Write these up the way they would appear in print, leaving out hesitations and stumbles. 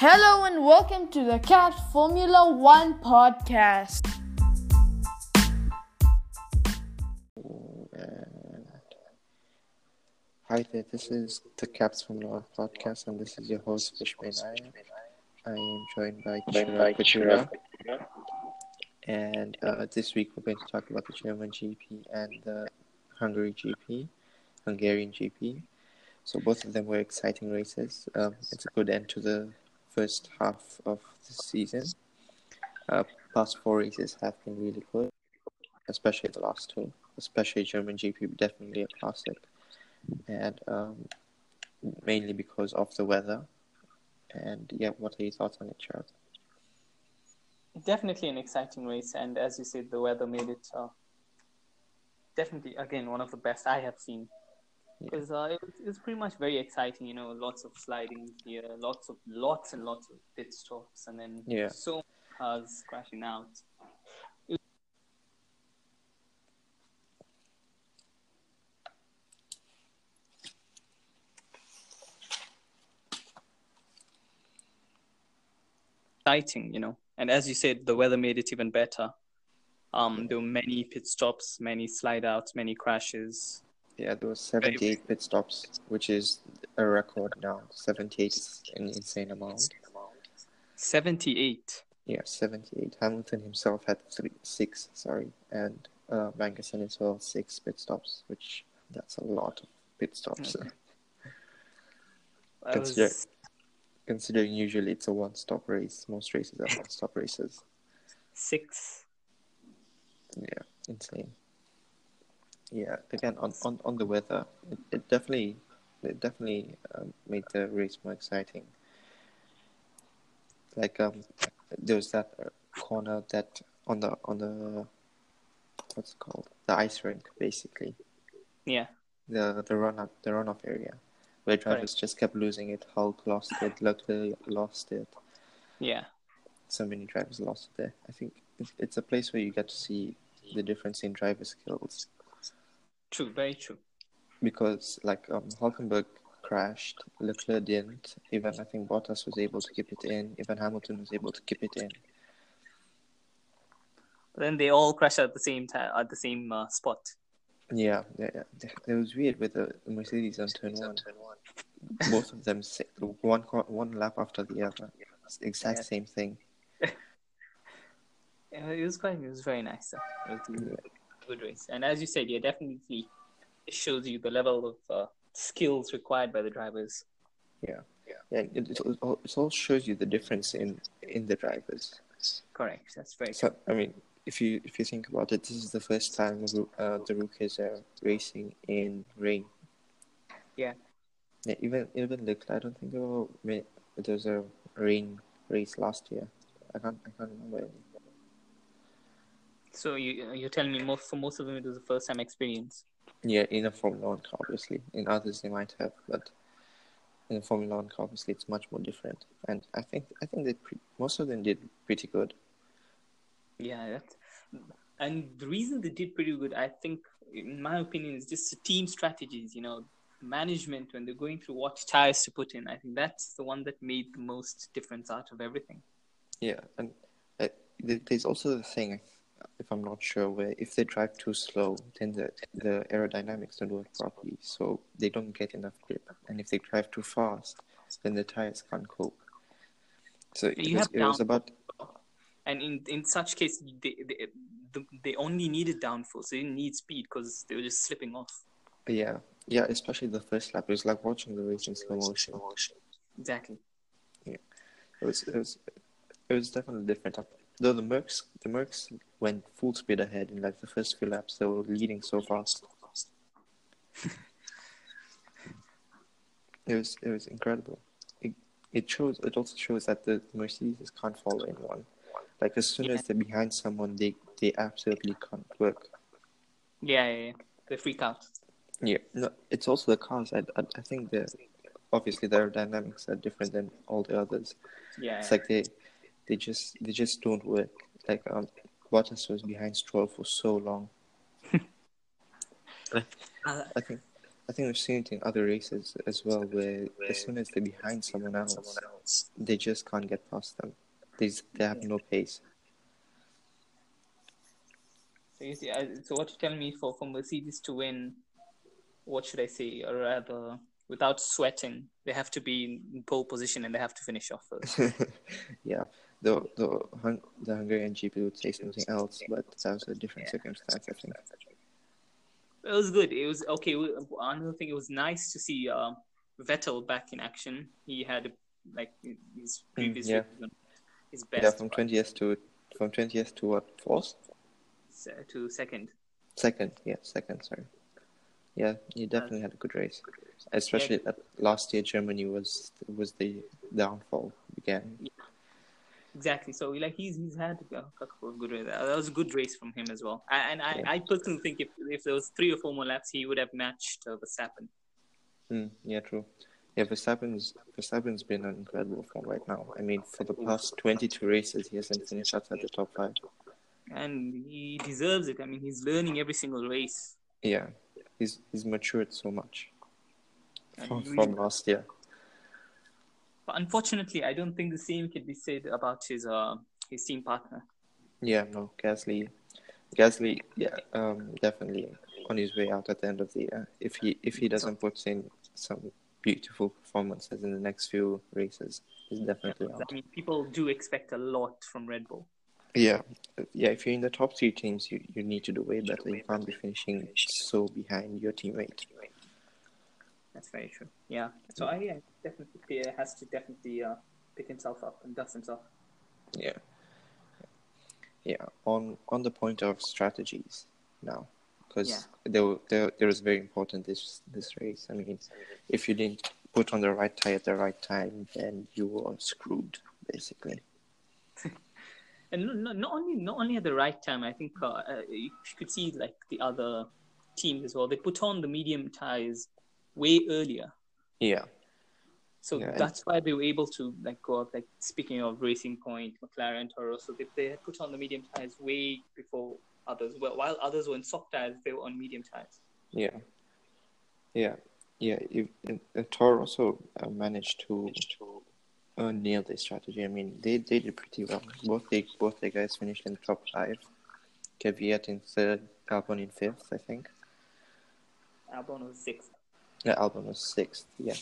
Hello and welcome to the CAT Formula One podcast. Hi there, this is the Caps Formula One podcast, and this is your host Fishman Iyer. I am joined by Chirag Kuchera, and this week we're going to talk about the German GP and the Hungarian GP. So both of them were exciting races. It's a good end to the first half of the season. Past four races have been really good, especially the last two. Especially German GP, definitely a classic. And mainly because of the weather. And yeah, what are your thoughts on it, Charles? Definitely an exciting race, and as you said, the weather made it definitely, again, one of the best I have seen. Because it was pretty much very exciting, lots of sliding here, lots and lots of pit stops, and then so many cars crashing out. Exciting, and as you said, the weather made it even better. There were many pit stops, many slide outs, many crashes. Yeah, there were 78 pit stops, which is a record now. 78 is an insane amount. 78? Yeah, 78. Hamilton himself had six, and Magnussen as well, 6 pit stops, which that's a lot of pit stops. Considering usually it's a one-stop race. Most races are one-stop races. 6? Yeah, insane. Yeah, again, on the weather, it definitely made the race more exciting. Like there was that corner that on the what's it called, the ice rink, basically. Yeah. The runoff area, where drivers just kept losing it. Hulk lost it. Leclerc lost it. Yeah. So many drivers lost it there. I think it's a place where you get to see the difference in driver skills. True, very true. Because Hulkenberg crashed, Leclerc didn't. Even I think Bottas was able to keep it in. Even Hamilton was able to keep it in. But then they all crashed at the same time, at the same spot. Yeah. It was weird with the Mercedes on turn one. Both of them one lap after the other. It's the exact same thing. It was very nice. It was a good race, and as you said, definitely it shows you the level of skills required by the drivers. Yeah. It all shows you the difference in the drivers. Correct. That's very true. So I mean, if you think about it, this is the first time the rookies are racing in rain. Yeah. Yeah, even Leclerc, I don't think there was a rain race last year. I can't remember any. So you're telling me for most of them it was a first time experience? Yeah, in a Formula One car, obviously. In others they might have, but in a Formula One car, obviously it's much more different. And I think most of them did pretty good. Yeah, and the reason they did pretty good, I think, in my opinion, is just the team strategies. Management, when they're going through what tires to put in, I think that's the one that made the most difference out of everything. Yeah, and there's also the thing, if I'm not sure, where if they drive too slow, then the aerodynamics don't work properly, so they don't get enough grip. And if they drive too fast, then the tires can't cope. So it was about. And in such case, they only needed downforce. They didn't need speed because they were just slipping off. Yeah, especially the first lap. It was like watching the race in slow motion. Exactly. Yeah, it was definitely different. Though the Mercs went full speed ahead in the first few laps. They were leading so fast. It was incredible. It also shows that the Mercedes can't follow anyone. Like as soon as they're behind someone, they absolutely can't work. Yeah. They freak out. Yeah, no, it's also the cars. I think obviously their dynamics are different than all the others. Yeah. It's like they just don't work. Like Bottas was behind Stroll for so long. I think I think we've seen it in other races as well, where as soon as they're behind someone else, they just can't get past them. They have no pace. So you see, so what you're telling me for Mercedes to win, what should I say, or rather, without sweating, they have to be in pole position and they have to finish off first. Yeah, the Hungarian GP would say something else, but that was a different circumstance, I think. It was good. It was okay. Another thing, it was nice to see Vettel back in action. He had like his previous yeah. race, his best. Yeah, from 20th to what, fourth? To second. Second, sorry. Yeah, he definitely had a good race. Especially that last year Germany was the downfall began. Yeah. Exactly. So like he's had a couple of good races. That was a good race from him as well. I personally think if there was 3 or 4 more laps, he would have matched Verstappen. Yeah, true. Yeah, Verstappen's been an incredible form right now. I mean, for the past 22 races, he hasn't finished outside the top 5. And he deserves it. I mean, he's learning every single race. Yeah, he's matured so much from last year. But unfortunately, I don't think the same can be said about his team partner. Yeah, no, Gasly, yeah, definitely on his way out at the end of the year. If he doesn't put in some beautiful performances in the next few races, he's definitely out. I mean, people do expect a lot from Red Bull. Yeah. If you're in the top 3 teams, you need to do way better. You can't be finishing so behind your teammate. That's very true. Yeah. So definitely Pierre has to definitely pick himself up and dust himself. Yeah. Yeah. On the point of strategies now, because there was very important this race. I mean, if you didn't put on the right tire at the right time, then you were screwed basically. And not only at the right time. I think you could see like the other teams as well. They put on the medium tires way earlier. Yeah. So that's why they were able to like go up. Like speaking of Racing Point, McLaren, Toro, so they had put on the medium tires way before others. Well, while others were in soft tires, they were on medium tires. Yeah. Toro also managed to nail their strategy. I mean, they did pretty well. Both the guys finished in the top 5. Kvyat in 3rd, Albon in 5th, I think. Albon was 6th. Yeah, Albon was 6th. Yeah.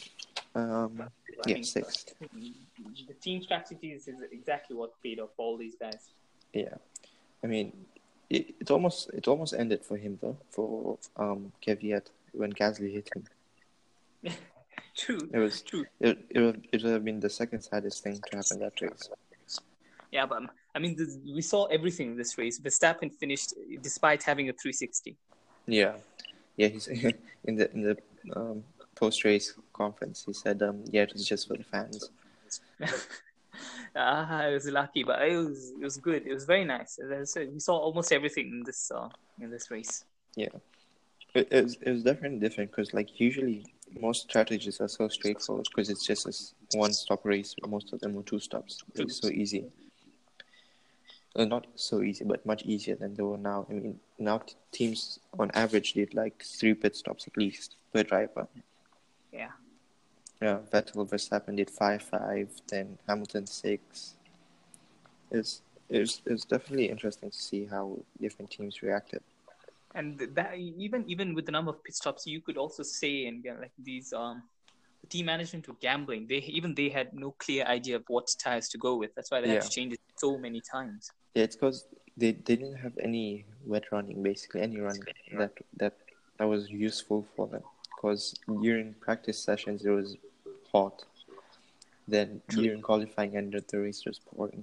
6th. The team strategies is exactly what paid off all these guys. Yeah, I mean, it almost ended for him though. For Kvyat when Gasly hit him. True. It was true. It would have been the second saddest thing to happen that race. Yeah, but I mean, we saw everything in this race. Verstappen finished despite having a 360. Yeah. He's in the post-race conference. He said, it was just for the fans. I was lucky, but it was good. It was very nice. As I said, we saw almost everything in this race. Yeah, it was definitely different because like usually most strategies are so straightforward because it's just a one-stop race. Most of them were 2 stops. It was so easy. Not so easy, but much easier than they were now. I mean, now teams on average did like 3 pit stops at least per driver. Yeah. Yeah, Vettel, Verstappen did 5, then Hamilton 6. It was definitely interesting to see how different teams reacted. And that even with the number of pit stops, you could also say and like these the team management were gambling. They had no clear idea of what tires to go with. That's why they had to change it so many times. Yeah, it's because they didn't have any wet running, basically any running that was useful for them. Because during practice sessions it was hot. Then during qualifying and the race was pouring.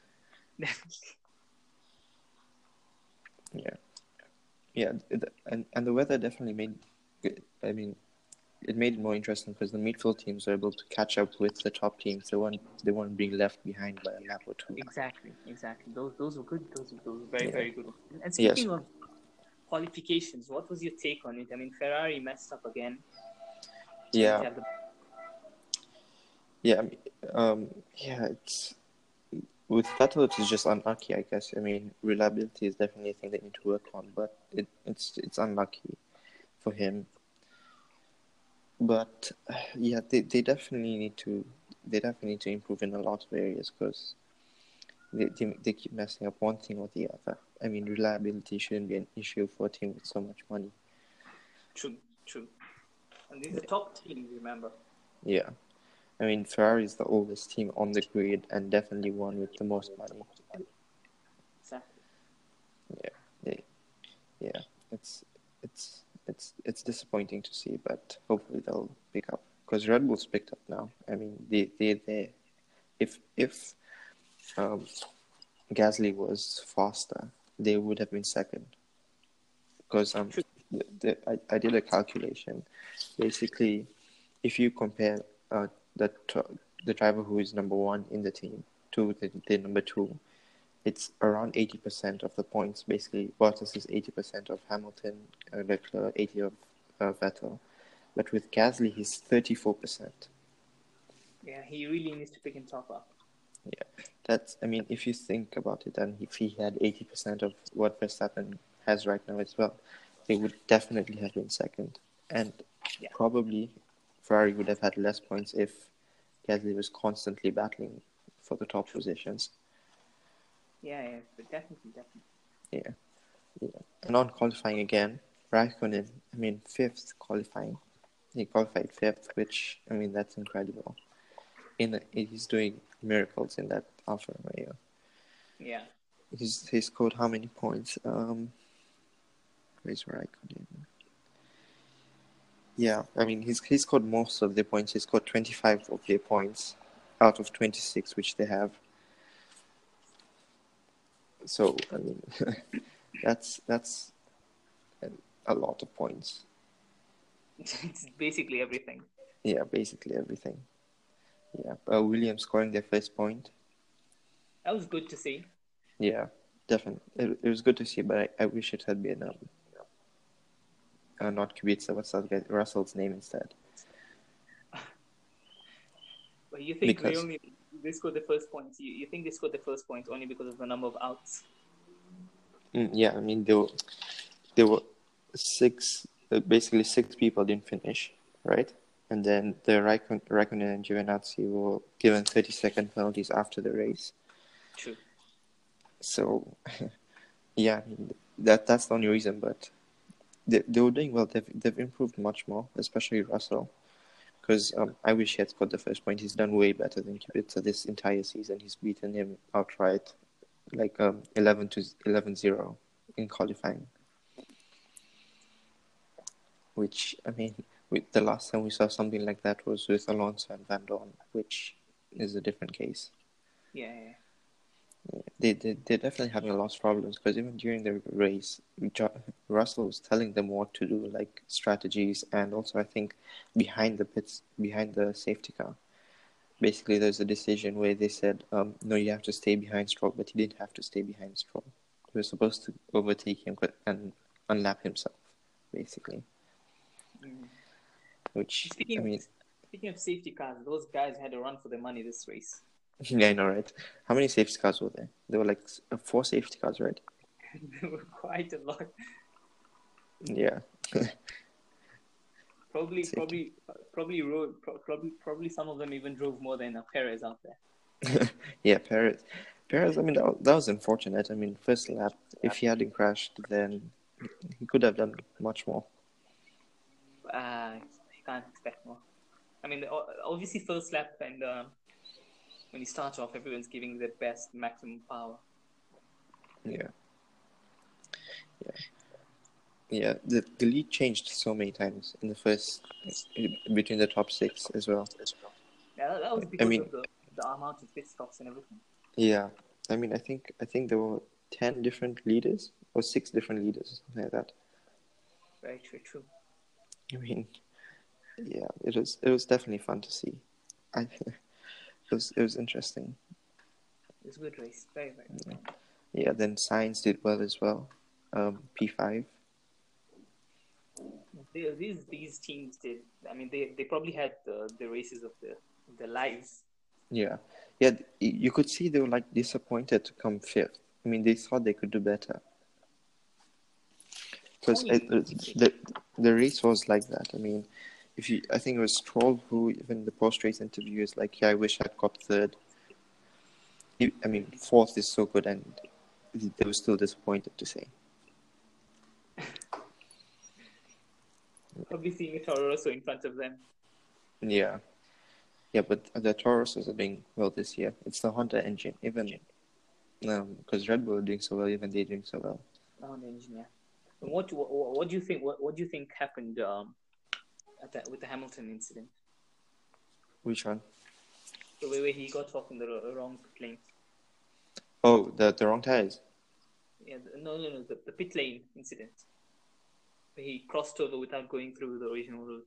Yeah, and the weather definitely made. I mean, it made it more interesting because the midfield teams were able to catch up with the top teams. They weren't being left behind by a lap or 2. Exactly. Those were good. Those were very good. And speaking of qualifications, what was your take on it? I mean, Ferrari messed up again. Yeah. It's with Vettel, it's just unlucky, I guess. I mean, reliability is definitely a thing they need to work on, but it's unlucky for him. But yeah, they definitely need to improve in a lot of areas because they keep messing up one thing or the other. I mean, reliability shouldn't be an issue for a team with so much money. True. And these are top teams, remember? Yeah. I mean, Ferrari is the oldest team on the grid and definitely one with the most money. Exactly. Yeah, it's disappointing to see, but hopefully they'll pick up because Red Bull's picked up now. I mean, they if Gasly was faster, they would have been second. Because I did a calculation. Basically, if you compare the driver who is number one in the team to the number two, it's around 80% of the points. Basically, Bottas is 80% of Hamilton, Leclerc 80 of Vettel. But with Gasly, he's 34%. Yeah, he really needs to pick himself up. Yeah, I mean, if you think about it, and if he had 80% of what Verstappen has right now as well, they would definitely have been second. And probably Ferrari would have had less points if Gasly was constantly battling for the top positions. Yeah, but definitely. Yeah. And on qualifying again, Raikkonen, I mean, fifth qualifying. He qualified fifth, which, I mean, that's incredible. He's doing miracles in that Alfa Romeo. Yeah. He scored how many points? Where's Raikkonen? Yeah, I mean, he scored most of the points. He scored 25 of their points out of 26, which they have. So, I mean, that's a lot of points. It's basically everything. Yeah, basically everything. Yeah, Williams scoring their first point. That was good to see. Yeah, definitely. It was good to see, but I wish it had been not Kubica. What's that guy? Russell's name instead. But you think they scored the first points? You think they scored the first points only because of the number of outs? Yeah, I mean there were basically six people didn't finish, right? And then the Raikkonen and Giovinazzi were given 30-second penalties after the race. True. So, yeah, I mean, that's the only reason. But they were doing well. They've improved much more, especially Russell. Because I wish he had scored the first point. He's done way better than Kubica this entire season. He's beaten him outright, like 11-0 in qualifying. Which, I mean, the last time we saw something like that was with Alonso and Van Dorn, which is a different case. Yeah. They're definitely having a lot of problems because even during the race, Russell was telling them what to do, like strategies, and also I think behind the safety car. Basically, there's a decision where they said, no, you have to stay behind Stroll, but he didn't have to stay behind Stroll. He was supposed to overtake him and unlap himself, basically. Which, Speaking of safety cars, those guys had a run for their money this race. Yeah, I know, right? How many safety cars were there? There were like 4 safety cars, right? There were quite a lot. Yeah. Probably some of them even drove more than Perez out there. Yeah, Perez. I mean, that was unfortunate. I mean, first lap, if he hadn't crashed, then he could have done much more. You can't expect more. I mean, obviously first lap and when you start off, everyone's giving their best, maximum power. Yeah. The lead changed so many times in the first between the top 6 as well. Yeah, that was because of the amount of pit stops and everything. Yeah, I mean, I think there were 10 different leaders or 6 different leaders, something like that. Very true. I mean, yeah, it was definitely fun to see. It was interesting. It was a good race, very good. Yeah, then Sainz did well as well. P5. These teams did. I mean, they probably had the races of their lives. Yeah. You could see they were like disappointed to come 5th. I mean, they thought they could do better. Because the race was like that. I mean, I think it was Stroll who, even in the post-race interview, is like, yeah, I wish I'd got third. I mean, fourth is so good, and they were still disappointed to say. Probably seeing a Toro Rosso in front of them. Yeah. Yeah, but the Toro Rossos are doing well this year. It's the Honda engine, even because Red Bull are doing so well, even they're doing so well. The Honda engine, yeah. And what do you think? What do you think happened with the Hamilton incident? Which one? The way where he got off in the wrong pit lane. Oh, the wrong tires. Yeah, no, the pit lane incident. Where he crossed over without going through the original route.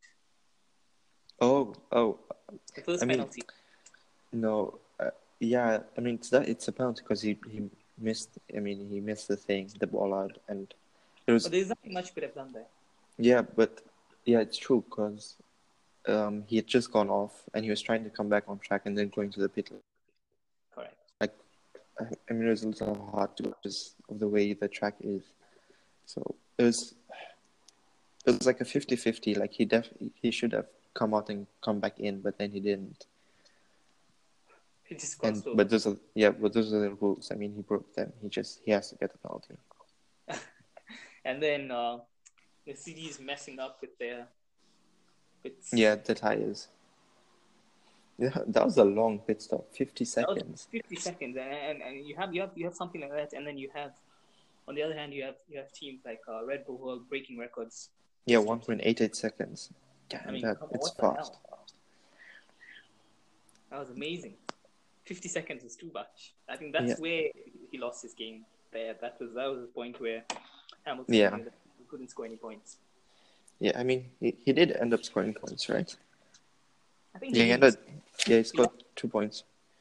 Oh. The first penalty. No, yeah. I mean, it's a penalty because he missed. I mean, he missed the ball out, and it was. But there's nothing much could have done there. Yeah, but yeah, it's true because he had just gone off and he was trying to come back on track and then going to the pit lane. Correct. Like, I mean, it was a little hard to because of the way the track is. So it was like a 50-50. Like he should have come out and come back in, but then he didn't. He just crossed over. But those are the rules. I mean, he broke them. He has to get the penalty. And then the CD is messing up with their. Yeah, the tires. Yeah, that was a long pit stop. 50 seconds. 50 seconds, and you have something like that, and then you have, on the other hand, you have teams like Red Bull who are breaking records. Yeah, 1.88 seconds. Damn, I mean, it's fast. That was amazing. 50 seconds was too much. I think that's where he lost his game. There, that was the point where Hamilton couldn't score any points. Yeah, I mean, he did end up scoring points, right? I think he scored 2 points.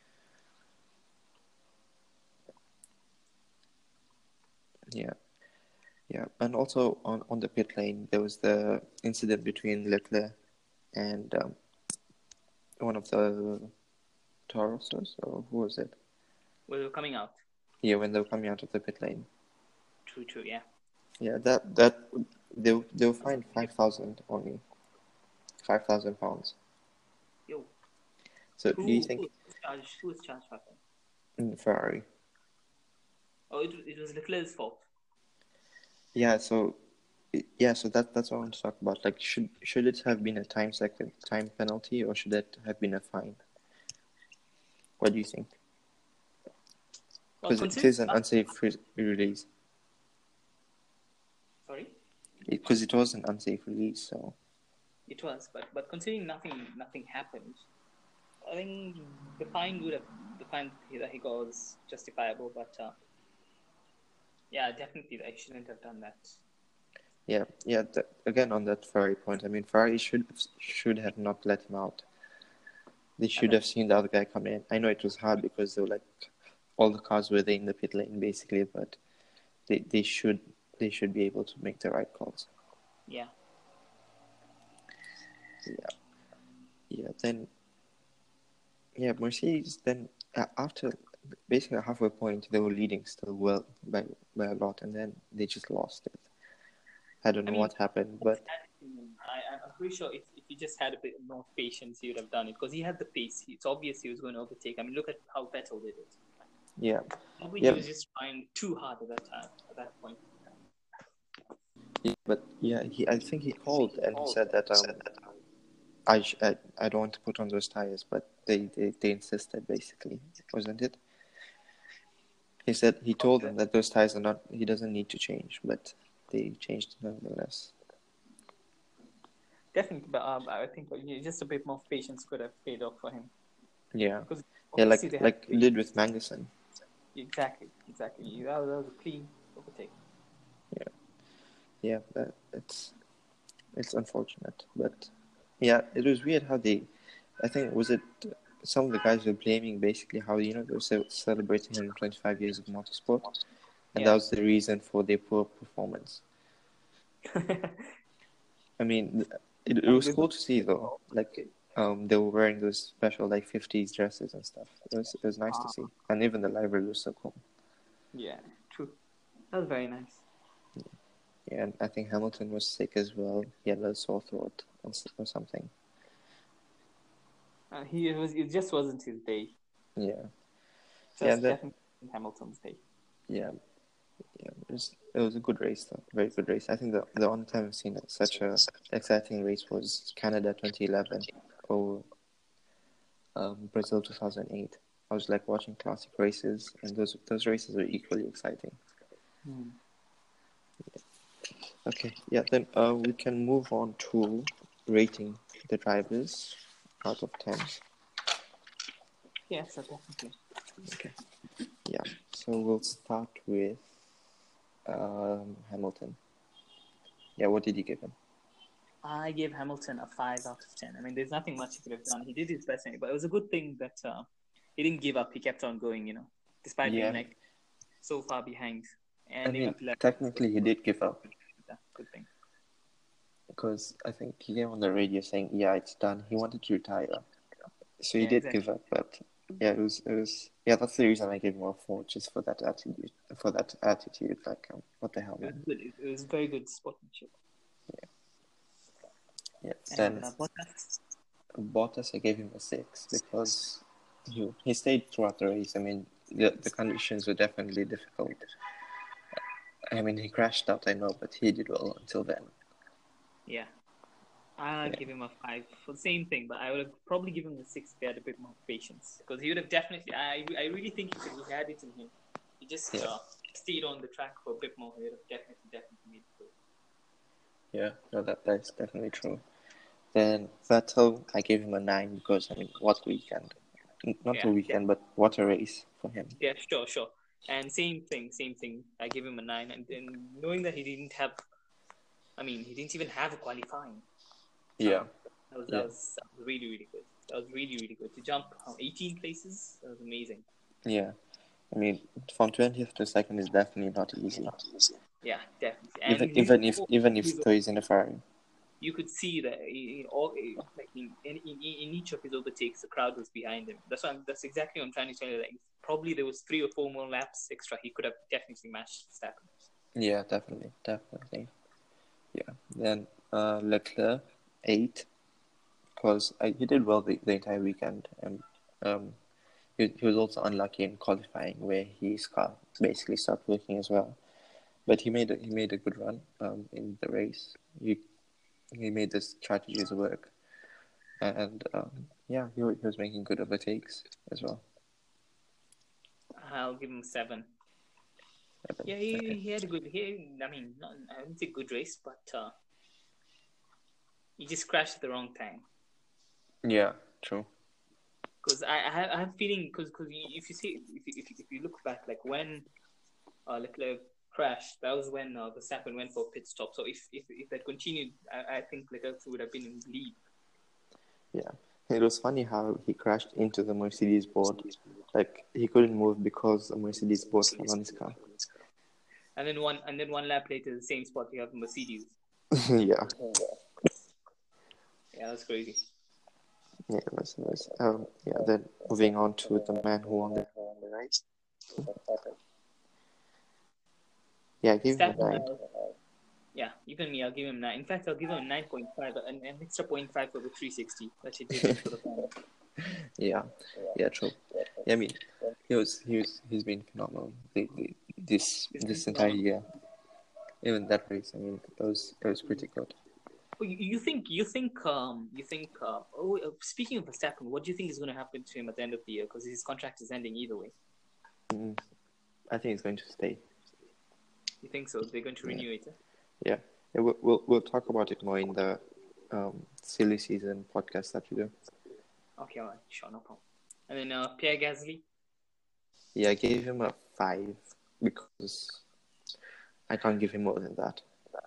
Yeah, and also on the pit lane, there was the incident between Leclerc and one of the Toro Rossos, or who was it? When they were coming out. Yeah, when they were coming out of the pit lane. True, yeah. Yeah, that they'll find 5,000 only. 5,000 pounds. Yo. So do you think who was charged for that? Ferrari? Oh, it was Leclerc's fault. Yeah, so that's what I want to talk about. Like, should it have been a time penalty, or should it have been a fine? What do you think? Because it is an unsafe release. Sorry? Because it was an unsafe release, so. It was, but considering nothing happened, I think the fine that he got was justifiable, but yeah, definitely they shouldn't have done that. Yeah. Again, on that Ferrari point, I mean, Ferrari should have not let him out. They should have seen the other guy come in. I know it was hard because they were like, all the cars were there in the pit lane basically, but they should be able to make the right calls. Yeah. Then Mercedes, then after basically a halfway point, they were leading still well by a lot, and then they just lost it. I don't know what happened, but I'm pretty sure if he just had a bit more patience, he would have done it because he had the pace. It's obvious he was going to overtake. I mean, look at how Vettel did it. Yeah. He was just trying too hard at that point. Yeah, but I think he called and he said that I don't want to put on those tires, but they insisted basically, wasn't it? He said he told them that those tires are not. He doesn't need to change, but they changed nonetheless. Definitely, but I think just a bit more patience could have paid off for him. Yeah, like you did with Magnussen. Exactly. That was a clean overtake. Yeah, it's unfortunate, but yeah, it was weird how I think some of the guys were blaming basically how they were celebrating 125 years of motorsport, and that was the reason for their poor performance. I mean, it was cool to see though, like they were wearing those special like 50s dresses and stuff. It was nice to see, and even the livery was so cool. Yeah, true. That was very nice. Yeah, and I think Hamilton was sick as well. He had a sore throat or something. It just wasn't his day. Yeah. Just definitely Hamilton's day. Yeah. It was a good race, though. Very good race. I think the only time I've seen such a exciting race was Canada 2011 or Brazil 2008. I was like watching classic races, and those races were equally exciting. Okay, yeah. Then we can move on to rating the drivers out of 10. Yeah, sure, definitely. Okay. Yeah. So we'll start with Hamilton. Yeah. What did you give him? I gave Hamilton a 5 out of 10. I mean, there's nothing much he could have done. He did his best, but it was a good thing that he didn't give up. He kept on going, despite being like so far behind. And I mean, technically, he did give up. Yeah, good thing. Because I think he came on the radio saying, "Yeah, it's done." He wanted to retire, so he did give up. But yeah, it was. Yeah, that's the reason I gave him a 4, just for that attitude. Like, what the hell, man? It was very good sportsmanship. Yeah. And Then Bottas, I gave him a 6 because he stayed throughout the race. I mean, the conditions were definitely difficult. I mean, he crashed out, I know, but he did well until then. Yeah. I'll give him a 5 for the same thing, but I would have probably given him a 6 if he had a bit more patience. Because he would have definitely, I really think he had it in him. He just stayed on the track for a bit more. He would have definitely made it through. Yeah, no, that's definitely true. Then Vettel, I gave him a 9 because, I mean, what weekend. Not a weekend, but what a race for him. Yeah, sure. And same thing. I gave him a 9. And then knowing that he didn't even have a qualifying. Yeah. That was really, really good. That was really, really good. To jump 18 places, that was amazing. Yeah. I mean, from 20th to 2nd is definitely not easy. Yeah, definitely. And even if he's in a Ferrari. You could see that in each of his overtakes, the crowd was behind him. That's exactly what I'm trying to tell you. Like, probably there was 3 or 4 more laps extra. He could have definitely matched Verstappen. Yeah, definitely. Yeah. Then Leclerc 8, because he did well the entire weekend, and he was also unlucky in qualifying where his car basically stopped working as well. But he made a good run in the race. He made the strategies work, and he was making good overtakes as well. I'll give him 7. Yeah, he had a good. I wouldn't say good race, but he just crashed at the wrong time. Yeah, true. Because I have a feeling because if you look back, like when Leclerc crashed, that was when Verstappen went for a pit stop. So if that continued, I think Leclerc would have been in the lead. Yeah, it was funny how he crashed into the Mercedes board. Like, he couldn't move because the Mercedes board fell on his car. And then one lap later, the same spot you have the Mercedes. Yeah. Yeah, that's crazy. Yeah, it was. Then moving on to the man who won the race. Yeah, I gave him a 9. Yeah, even me, I'll give him 9. In fact, I'll give him 9.5, an extra 0.5 for the 360 that he did for the final. Yeah, true. Yeah, I mean, he's been phenomenal this entire year. Even that race, I mean, it was pretty good. Speaking of Verstappen, what do you think is going to happen to him at the end of the year? Because his contract is ending either way. I think he's going to stay. You think so? They're going to renew it? Yeah. We'll talk about it more in the silly season podcast that we do. Okay, all right, sure, no problem. And then Pierre Gasly. Yeah, I gave him a 5 because I can't give him more than that.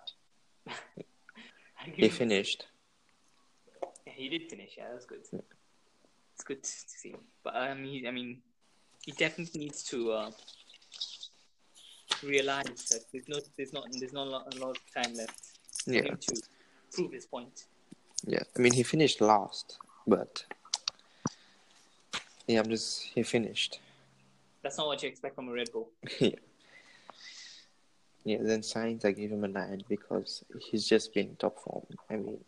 He finished. Yeah, he did finish. Yeah, that's good. Yeah. It's good to see. But he definitely needs to realize that there's not a lot of time left for him to prove his point. Yeah, I mean, he finished last, but yeah, he finished. That's not what you expect from a Red Bull. Yeah. Yeah, then Sainz, I gave him a 9 because he's just been top form. I mean,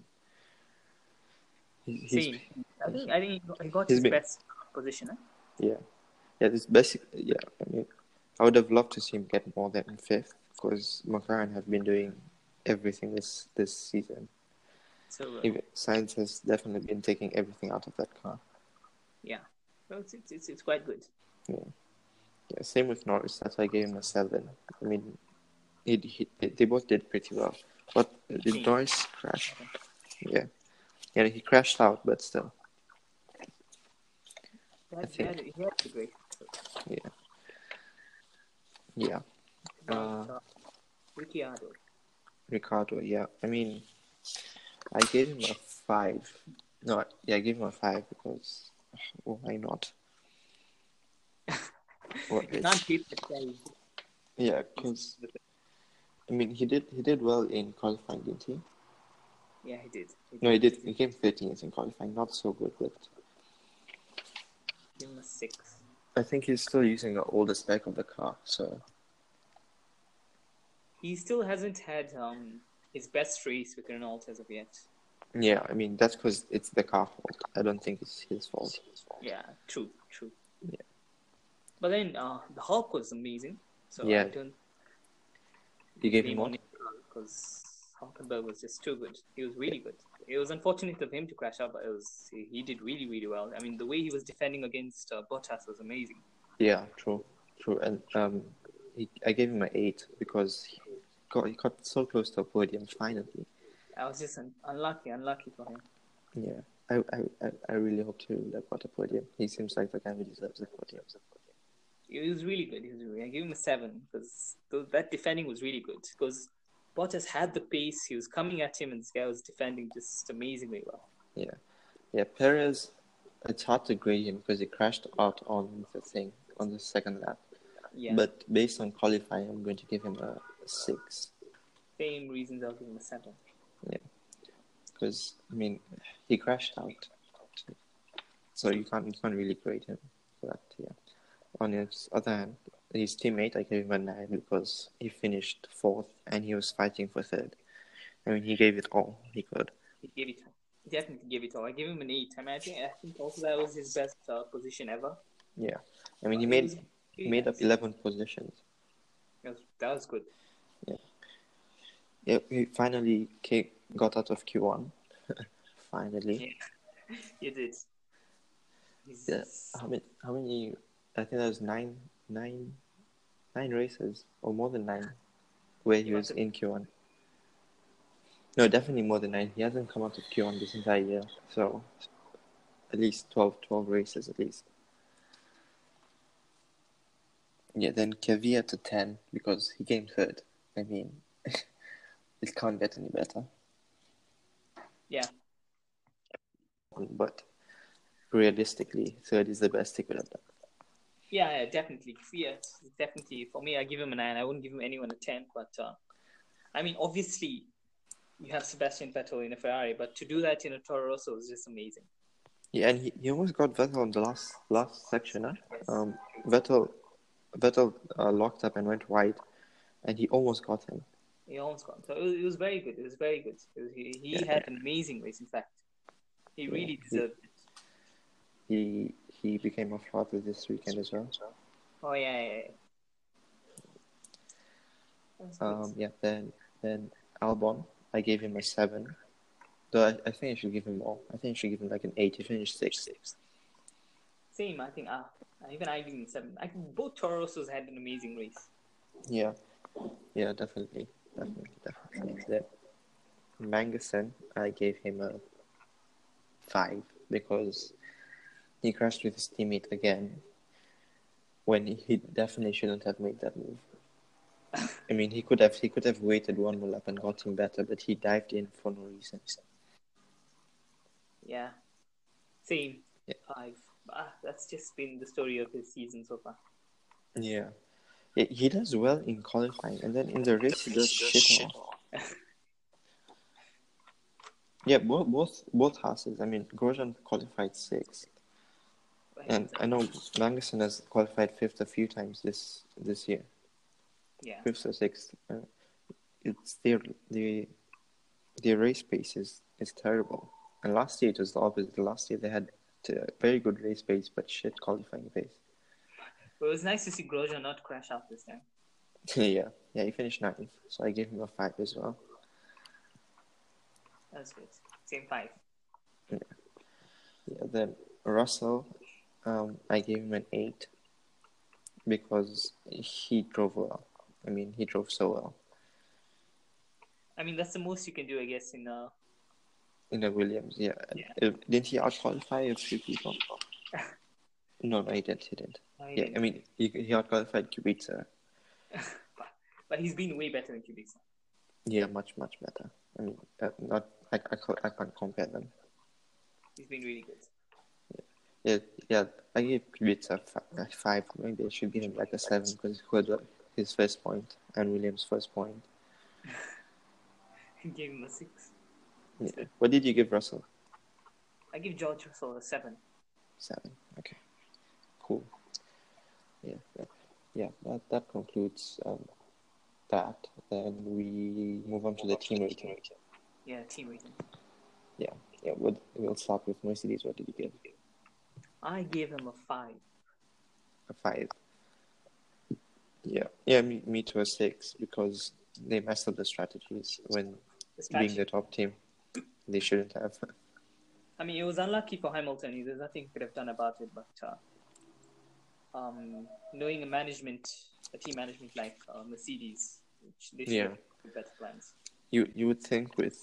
he's Same. I think he got he's his been best position. Huh? yeah. This basic. Yeah, I mean, I would have loved to see him get more than 5th because McLaren have been doing everything this season. So Even Sainz has definitely been taking everything out of that car. yeah, well, it's quite good. Yeah, same with Norris. That's why I gave him a 7. I mean, they both did pretty well. But did Norris crash? Yeah. Yeah, he crashed out, but still. I think. He had a great. Yeah. Yeah. Ricciardo. Ricardo, yeah. I mean, I gave him a 5. No, yeah, I gave him a 5 because why not? You can't keep that guy. Yeah, because I mean, he did well in qualifying, didn't he? Yeah, he did. No, he did. He came 13th in qualifying. Not so good, but Give him a 6. I think he's still using the older spec of the car. So He still hasn't had his best race with Renault as of yet. yeah, I mean that's because it's the car fault. I don't think it's his fault. Yeah, true. Yeah. But then the Hulk was amazing. So Yeah. I don't. You gave him what? Because Hulkenberg was just too good. He was really good. It was unfortunate of him to crash out, but he did really well. I mean, the way he was defending against Bottas was amazing. Yeah, true, and I gave him an 8 because he got so close to a podium finally. I was just unlucky for him. Yeah, I really hope he would have got a podium. He seems like the guy who deserves a podium. He was really good. I gave him a 7 because that defending was really good. Because Bottas had the pace. He was coming at him, and this guy was defending just amazingly well. Yeah. Perez, it's hard to grade him because he crashed out on the second lap. Yeah. But based on qualifying, I'm going to give him a 6. Same reasons I'll give him a 7. Yeah. Because I mean, he crashed out, so you can't really grade him for that. Yeah. On his other hand, his teammate, I gave him a 9 because he finished 4th and he was fighting for 3rd. I mean, he gave it all he could. He gave it. He definitely gave it all. I gave him an 8. I mean, I think also that was his best position ever. Yeah. I mean, he made up 11 positions. That was good. Yeah. He finally got out of Q1. Finally. Yeah, he did. Yeah. How many? I think there was nine races or more than 9 where he was in Q1. No, definitely more than 9. He hasn't come out of Q1 this entire year, so at least 12 races at least. Yeah, then Kvyat to 10 because he came 3rd. I mean, it can't get any better. Yeah. But realistically, 3rd is the best he could have done. Yeah, definitely. Kvyat, definitely. For me, I give him a 9. I wouldn't give him anyone a 10. But, I mean, obviously, you have Sebastian Vettel in a Ferrari, but to do that in a Toro Rosso is just amazing. Yeah, and he almost got Vettel on the last section. Huh? Yes. Vettel locked up and went wide, and he almost got him. He almost got him. So it was very good. He had an amazing race, in fact. He really deserved it. He became a father this weekend as well. Oh, yeah. Yeah, then Albon, I gave him a 7. Though I think I should give him more. I think I should give him like an 8. He finished 6th. Same, I think. Even I give him 7. I think both Toro Rossos had an amazing race. Yeah, definitely. Then Magnussen, I gave him a 5 because he crashed with his teammate again when he definitely shouldn't have made that move. I mean, he could have waited one more lap and got him better, but he dived in for no reason. Yeah, same. Yeah. 5. That's just been the story of his season so far. Yeah, he does well in qualifying, and then in the race he does shit all. Yeah, both Haas's. I mean, Grosjean qualified 6th, and I know Magnussen has qualified 5th a few times this year. Yeah. fifth or sixth. It's their race pace is terrible. And last year it was the opposite. Last year they had very good race pace but shit qualifying pace. But it was nice to see Grosjean not crash out this time. Yeah, he finished ninth, so I gave him a 5 as well. That's good. Same 5. Yeah, then Russell, I gave him an 8 because he drove well. I mean, he drove so well. I mean, that's the most you can do, I guess, in a Williams. Yeah. Yeah. Didn't he out-qualify a few people? No, he didn't. No, he Yeah, didn't. I mean, he out-qualified Kubica. But he's been way better than Kubica. Yeah, much better. I mean, I can't compare them. He's been really good. Yeah. I gave Kubica a 5. Maybe I should give him like a 7 because he had his first point and Williams' first point. He gave him a 6. Yeah. What did you give Russell? I give George Russell a 7. 7. Okay. Cool. Yeah. That concludes that. Then we move on to the team rating. Yeah, team rating. Yeah. We'll start with Mercedes. What did you give? I gave him a 5. A 5. Yeah. Me too. A 6 because they messed up the strategies when being the top team. They shouldn't have. I mean, it was unlucky for Hamilton. There's nothing he could have done about it. But knowing a team management like Mercedes, which they should have better plans. You would think with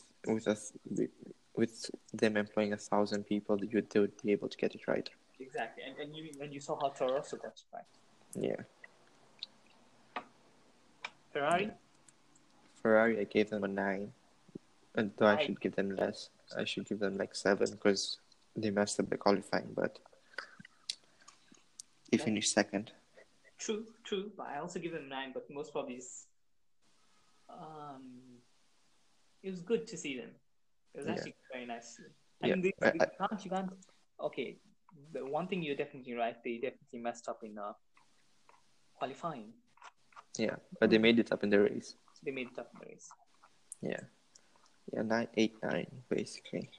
them employing 1,000 people, they would be able to get it right. Exactly, and you saw how Toro Rosso got it right. Yeah. Ferrari, I gave them a 9, and though I should give them less. I should give them like 7 because they messed up the qualifying, but they finished second. True, but I also give them 9, but most probably it was good to see them. It was actually very nice to see. I mean, you can't. Okay, the one thing you're definitely right. They definitely messed up in qualifying. Yeah, but they made it up in the race. Yeah, 9, 8, 9 basically.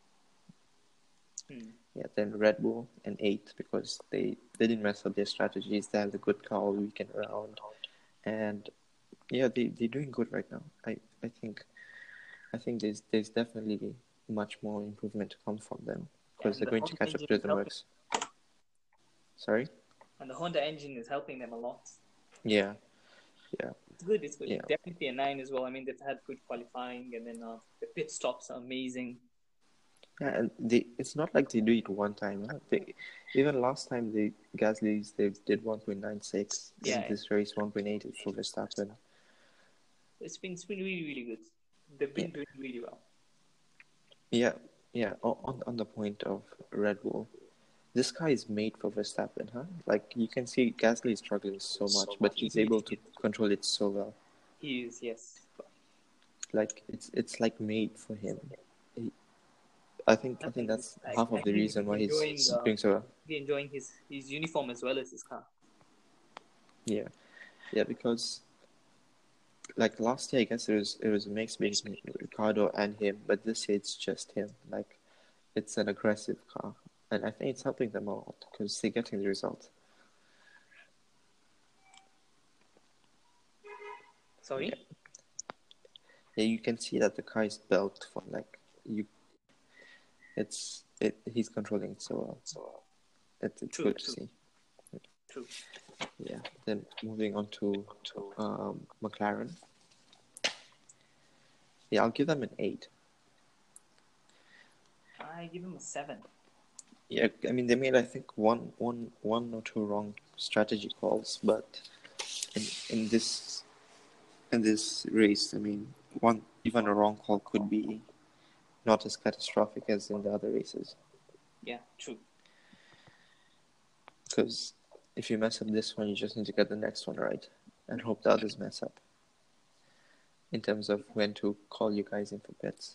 Yeah, then Red Bull an 8 because they didn't mess up their strategies. They had a good car all weekend around, and they're doing good right now. I think there's definitely much more improvement to come from them because they're going to catch up to the works. Sorry? And the Honda engine is helping them a lot. Yeah. It's good. Yeah. Definitely a 9 as well. I mean, they've had good qualifying, and then the pit stops are amazing. Yeah, and it's not like they do it one time. Huh? Even last time they did 1.96. In this race, 1.8 is for Verstappen. It's been really, really good. They've been doing really well. Yeah. On the point of Red Bull, this car is made for Verstappen, huh? Like you can see, Gasly is struggling so much, but he's able to control it so well. He is, yes. Like it's like made for him. I think that's half of the reason why he's doing so well. He's enjoying his uniform as well as his car. Yeah, because like last year, I guess it was a mix between Ricardo and him, but this year it's just him. Like it's an aggressive car, and I think it's helping them a lot because they're getting the result. Sorry. Yeah, you can see that the car is built for he's controlling it so well. It's good to see. True. Yeah. Then moving on to McLaren. Yeah, I'll give them an 8. I give them a 7. Yeah, I mean they made I think one or two wrong strategy calls, but in this race, I mean even a wrong call could be not as catastrophic as in the other races. Yeah, true. Because if you mess up this one, you just need to get the next one right and hope the others mess up. In terms of when to call you guys in for pits.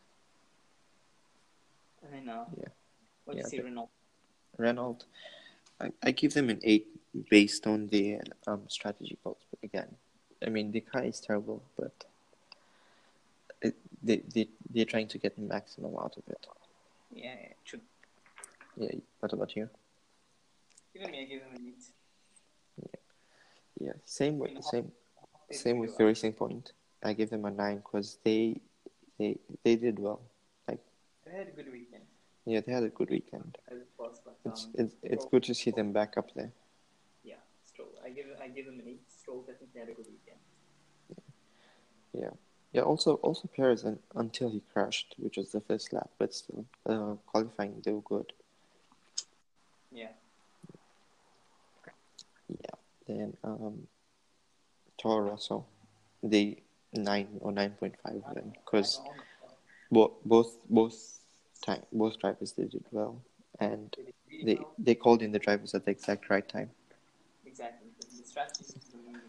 And then, what do you say, Renault? Renault, I give them an 8 based on their strategy goals. But again, I mean, the car is terrible, but they're trying to get the maximum out of it. Yeah, true. Yeah. What about you? Even me, I give them an 8. Yeah. Same You know, with the Racing Point. I give them a 9 because they did well. Like, they had a good weekend. yeah, they had a good weekend. As it was, but It's good to see them back up there. yeah, Stroll. I give them an 8. Stroll definitely had a good weekend. Yeah. Yeah, also Perez until he crashed, which was the first lap, but still, qualifying they were good. Yeah. Yeah. Then Toro Rosso, they 9 or 9.5 then, because both drivers they did well, and they called in the drivers at the exact right time. Exactly. The strategy is amazing.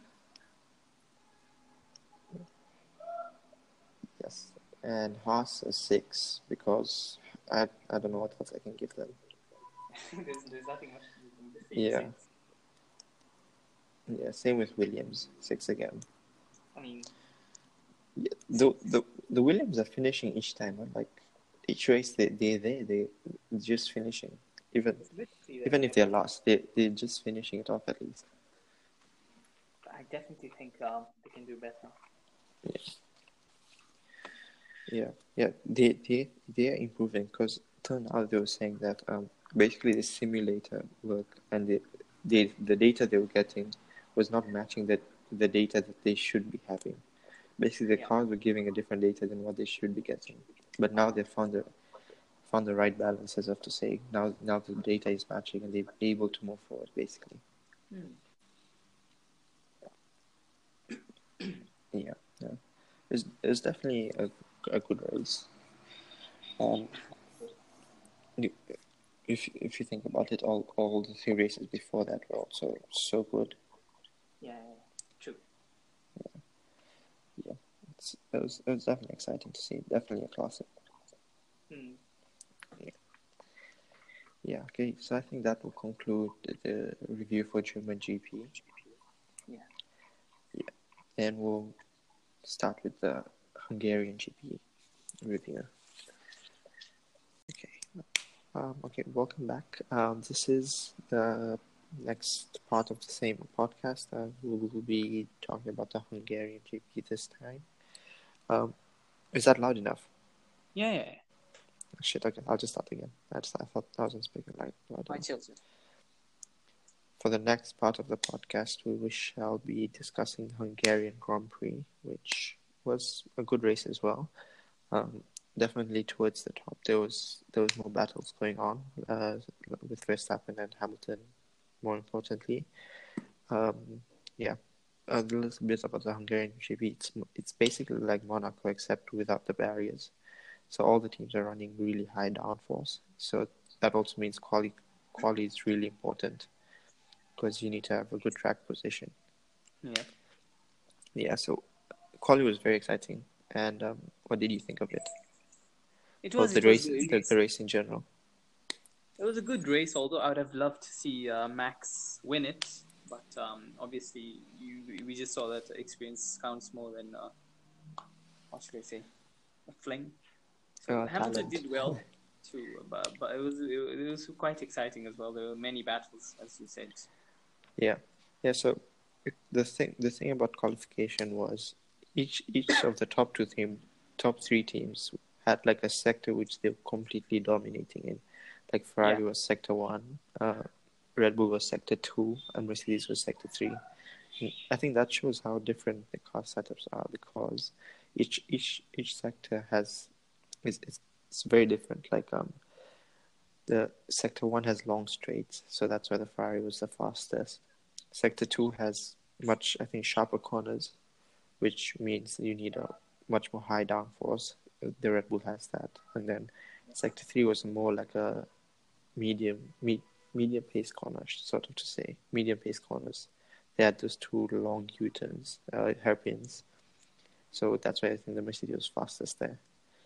Yes. And Haas a 6 because I don't know what else I can give them. there's nothing much to do than just 8 Yeah. cents. Yeah, same with Williams, 6 again. I mean, yeah, the Williams are finishing each time. Like each race they're just finishing. Even if they're lost, they're just finishing it off at least. I definitely think they can do better. Yeah. They're improving because turned out they were saying that basically the simulator work and the data they were getting was not matching the data that they should be having. Basically, the cars were giving a different data than what they should be getting. But now they found the right balance, as of to say. Now the data is matching and they're able to move forward, basically. Yeah. It's definitely a good race. If you think about it, all the 3 races before that were also so good. Yeah, true. Yeah, it was definitely exciting to see. Definitely a classic. Yeah. Okay. So I think that will conclude the review for German GP. Yeah. Then we'll start with the Hungarian GP review. Okay. Welcome back. This is the next part of the same podcast. We will be talking about the Hungarian GP this time. Is that loud enough? Yeah. Shit. Okay. I'll just start again. I thought I wasn't speaking loud enough. For the next part of the podcast, we shall be discussing the Hungarian Grand Prix, which was a good race as well. Definitely towards the top. There was more battles going on with Verstappen and Hamilton, more importantly. A little bit about the Hungarian GP. It's basically like Monaco except without the barriers. So all the teams are running really high downforce. So that also means quali is really important because you need to have a good track position. Yeah. So quali was very exciting. And what did you think of it? The race in general. It was a good race, although I would have loved to see Max win it. But obviously, we just saw that experience counts more than, what should I say, a fling. So Hamilton did well too, but it was quite exciting as well. There were many battles, as you said. Yeah. So the thing about qualification was each of the top 3 teams had like a sector which they were completely dominating in. Like Ferrari was sector 1, Red Bull was sector 2, and Mercedes was sector 3. And I think that shows how different the car setups are because each sector it's very different. Like the sector 1 has long straights, so that's why the Ferrari was the fastest. Sector 2 has much, I think, sharper corners, which means you need a much more high downforce. The Red Bull has that. And then Sector 3 was more like a medium pace corners, sort of to say. Medium pace corners. They had those 2 long U-turns, hairpins. So that's why I think the Mercedes was fastest there.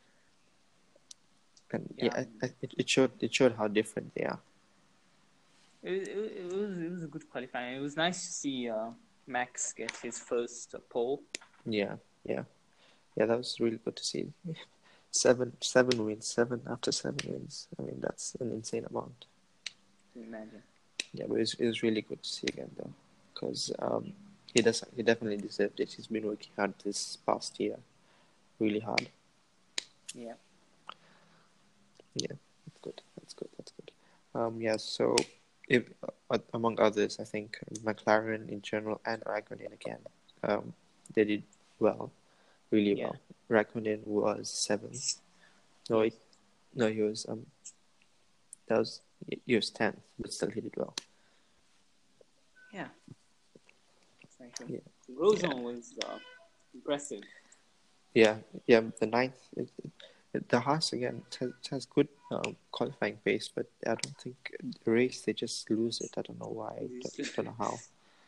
And it showed how different they are. It was a good qualifying. It was nice to see Max get his first pole. Yeah, yeah, yeah. That was really good to see. Seven wins, seven after 7 wins. I mean, that's an insane amount. Can you imagine? Yeah, but it was really good to see again though, because he definitely deserved it. He's been working hard this past year, really hard. Yeah. Yeah, that's good. That's good. That's good. Yeah. So, if among others, I think McLaren in general and Raikkonen again, they did well, really Yeah. well. Raikkonen was seventh. No, Yes. no, he was that was he was 10th, but still he did well. Yeah. Exactly. Yeah. Grosjean was impressive. Yeah, yeah. The ninth, the Haas again it has good qualifying pace, but I don't think the race they just lose it. I don't know why. Don't know how.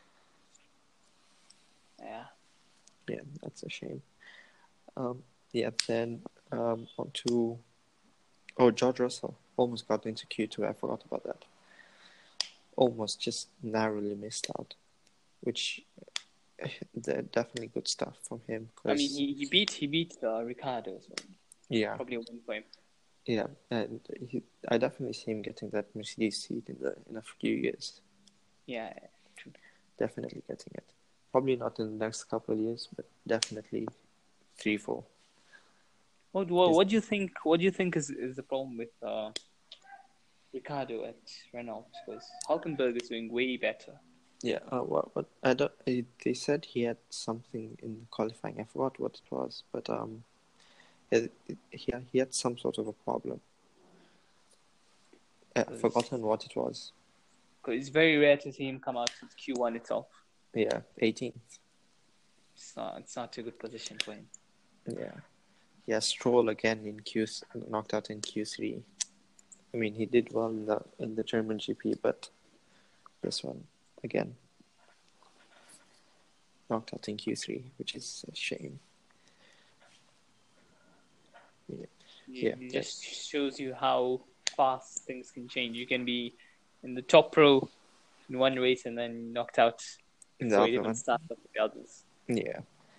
Yeah. Yeah, that's a shame. Yeah. Then on to George Russell almost got into Q2. I forgot about that. Almost just narrowly missed out, which definitely good stuff from him. I mean, Cause he beat Ricardo, so yeah, probably a win for him. yeah, and I definitely see him getting that Mercedes seat in a few years. Yeah. True. Definitely getting it. Probably not in the next couple of years, but definitely 3, 4. What do you think? What do you think is the problem with Ricardo at Renault? Because Hulkenberg is doing way better. Yeah. What I don't. They said he had something in the qualifying. I forgot what it was, but he had some sort of a problem. I've forgotten what it was. Because it's very rare to see him come out with Q1 itself. Yeah, 18th. It's not a good position for him. Yeah. Yeah, Stroll again in knocked out in Q3. I mean, he did well in the German GP, but this one again knocked out in Q3, which is a shame. Yeah. It just shows you how fast things can change. You can be in the top row in one race and then knocked out In the before other you even one. start with the others. Yeah.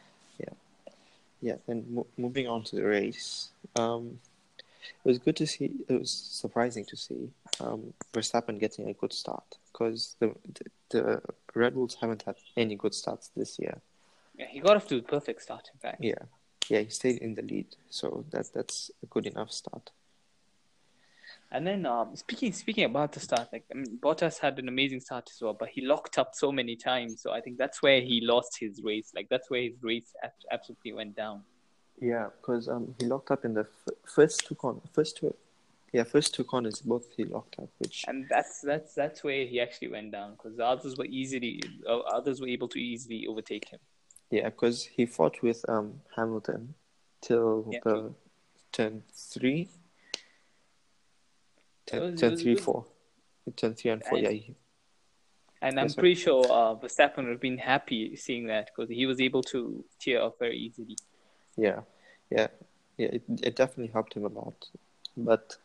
Then moving on to the race, it was good to see. It was surprising to see Verstappen getting a good start because the Red Bulls haven't had any good starts this year. Yeah, he got off to a perfect start, in fact. Yeah, he stayed in the lead, so that's a good enough start. And then speaking about the start, like I mean, Bottas had an amazing start as well, but he locked up so many times. So I think that's where he lost his race. Like that's where his race absolutely went down. Yeah, because he locked up in the first two corners both he locked up, which And that's where he actually went down because the others were able to easily overtake him. yeah, because he fought with Hamilton till the turn 3. Turn 3, 4. Turn 3 and 4, yeah. And I'm pretty sure Verstappen would have been happy seeing that because he was able to tear off very easily. Yeah. It definitely helped him a lot, but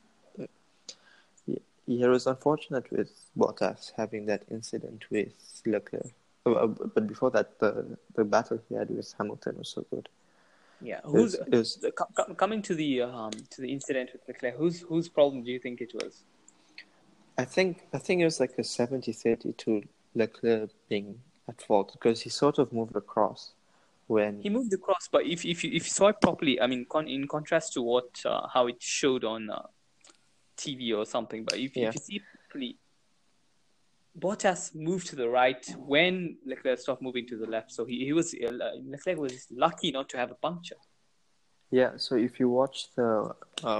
it was unfortunate with Bottas having that incident with Leclerc. But before that, the battle he had with Hamilton was so good. Yeah, coming to the incident with Leclerc? Whose problem do you think it was? I think it was like a 70-30 to Leclerc being at fault because he sort of moved across when he moved across. But if you saw it properly, I mean, in contrast to what how it showed on TV or something, but if you see it properly, Bottas moved to the right when Leclerc stopped moving to the left. So Leclerc was lucky not to have a puncture. Yeah, so if you watch the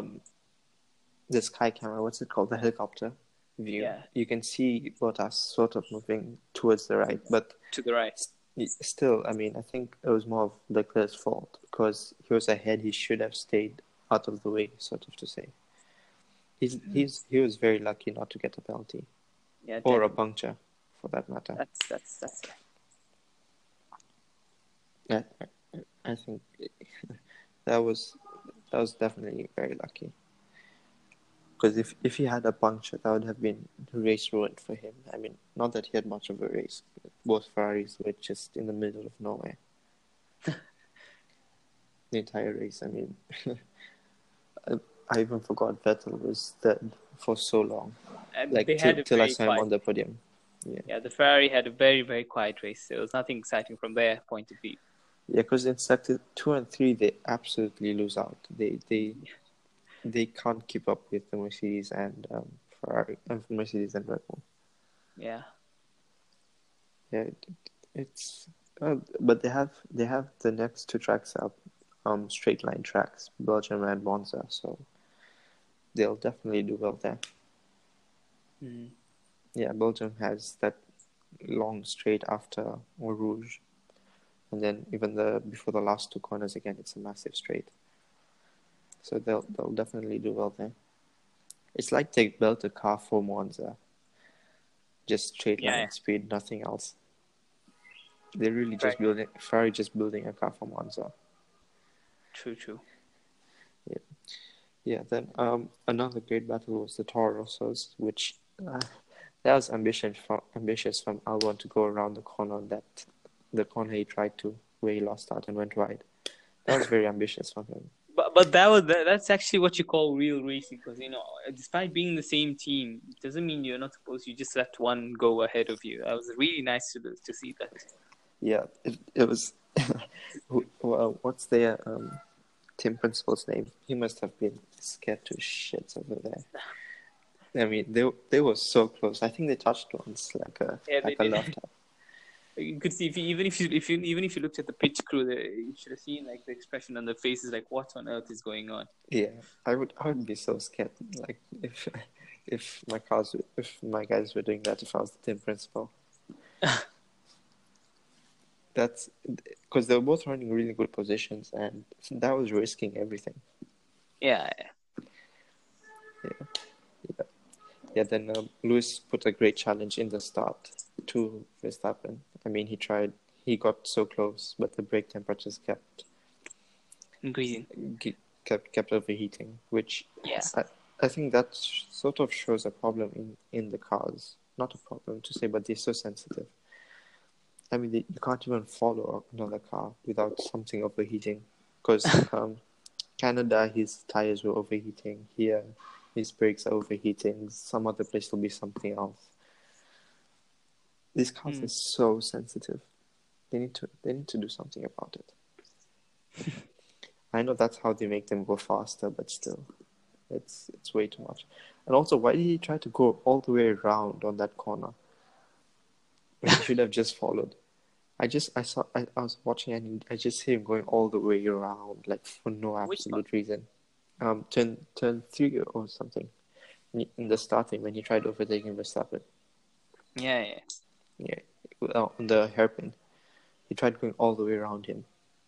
sky camera, what's it called, the helicopter view, you can see Bottas sort of moving towards the right, but to the right. Still, I mean, I think it was more of Leclerc's fault because he was ahead. He should have stayed out of the way, sort of to say. He was very lucky not to get a penalty, or a puncture, for that matter. That's Yeah, I think that was definitely very lucky. Because if he had a puncture, that would have been race ruined for him. I mean, not that he had much of a race. Both Ferraris were just in the middle of nowhere. The entire race. I mean, I even forgot Vettel was third for so long. And Like they had a till I very saw him quiet. on the podium. Yeah, the Ferrari had a very, very quiet race. There was nothing exciting from their point of view. Yeah, because in sector 2 and 3, they absolutely lose out. They can't keep up with the Mercedes and Ferrari, and Mercedes and Red Bull. Yeah. Yeah, it's but they have the next two tracks up, straight line tracks, Belgium and Monza, so they'll definitely do well there. Mm. Yeah, Belgium has that long straight after Eau Rouge, and then even before the last two corners again, it's a massive straight. So they'll definitely do well there. It's like they built a car for Monza, just straight line speed, nothing else. They're really just Ferrari just building a car for Monza. True. Yeah. Then another great battle was the Toro Rossos, which that was ambitious from Albon to go around the corner he tried to, where he lost out and went wide. That was very ambitious from him. But that's actually what you call real racing, because despite being the same team, it doesn't mean you're not supposed to just let one go ahead of you. That was really nice to see that. Yeah, it was. Well, what's their team principal's name? He must have been scared to shit over there. I mean, they were so close. I think they touched once, like a left tap. You could see even if you looked at the pitch crew, you should have seen like the expression on their faces, like what on earth is going on. Yeah, I would be so scared. Like if my guys were doing that, if I was the team principal. That's because they were both running really good positions, and that was risking everything. Yeah. Then Lewis put a great challenge in the start to Verstappen. I mean, he got so close, but the brake temperatures kept increasing, kept overheating, which I think that sort of shows a problem in the cars. Not a problem to say, but they're so sensitive. I mean, you can't even follow another car without something overheating. Because Canada, his tires were overheating. Here, his brakes are overheating. Some other place will be something else. These cars are so sensitive. They need to do something about it. I know that's how they make them go faster, but still, it's way too much. And also, why did he try to go all the way around on that corner? He should have just followed. I was watching and I just see him going all the way around, like for no absolute reason. Turn 3 or something in the starting when he tried overtaking Verstappen. Yeah. On the hairpin, he tried going all the way around him.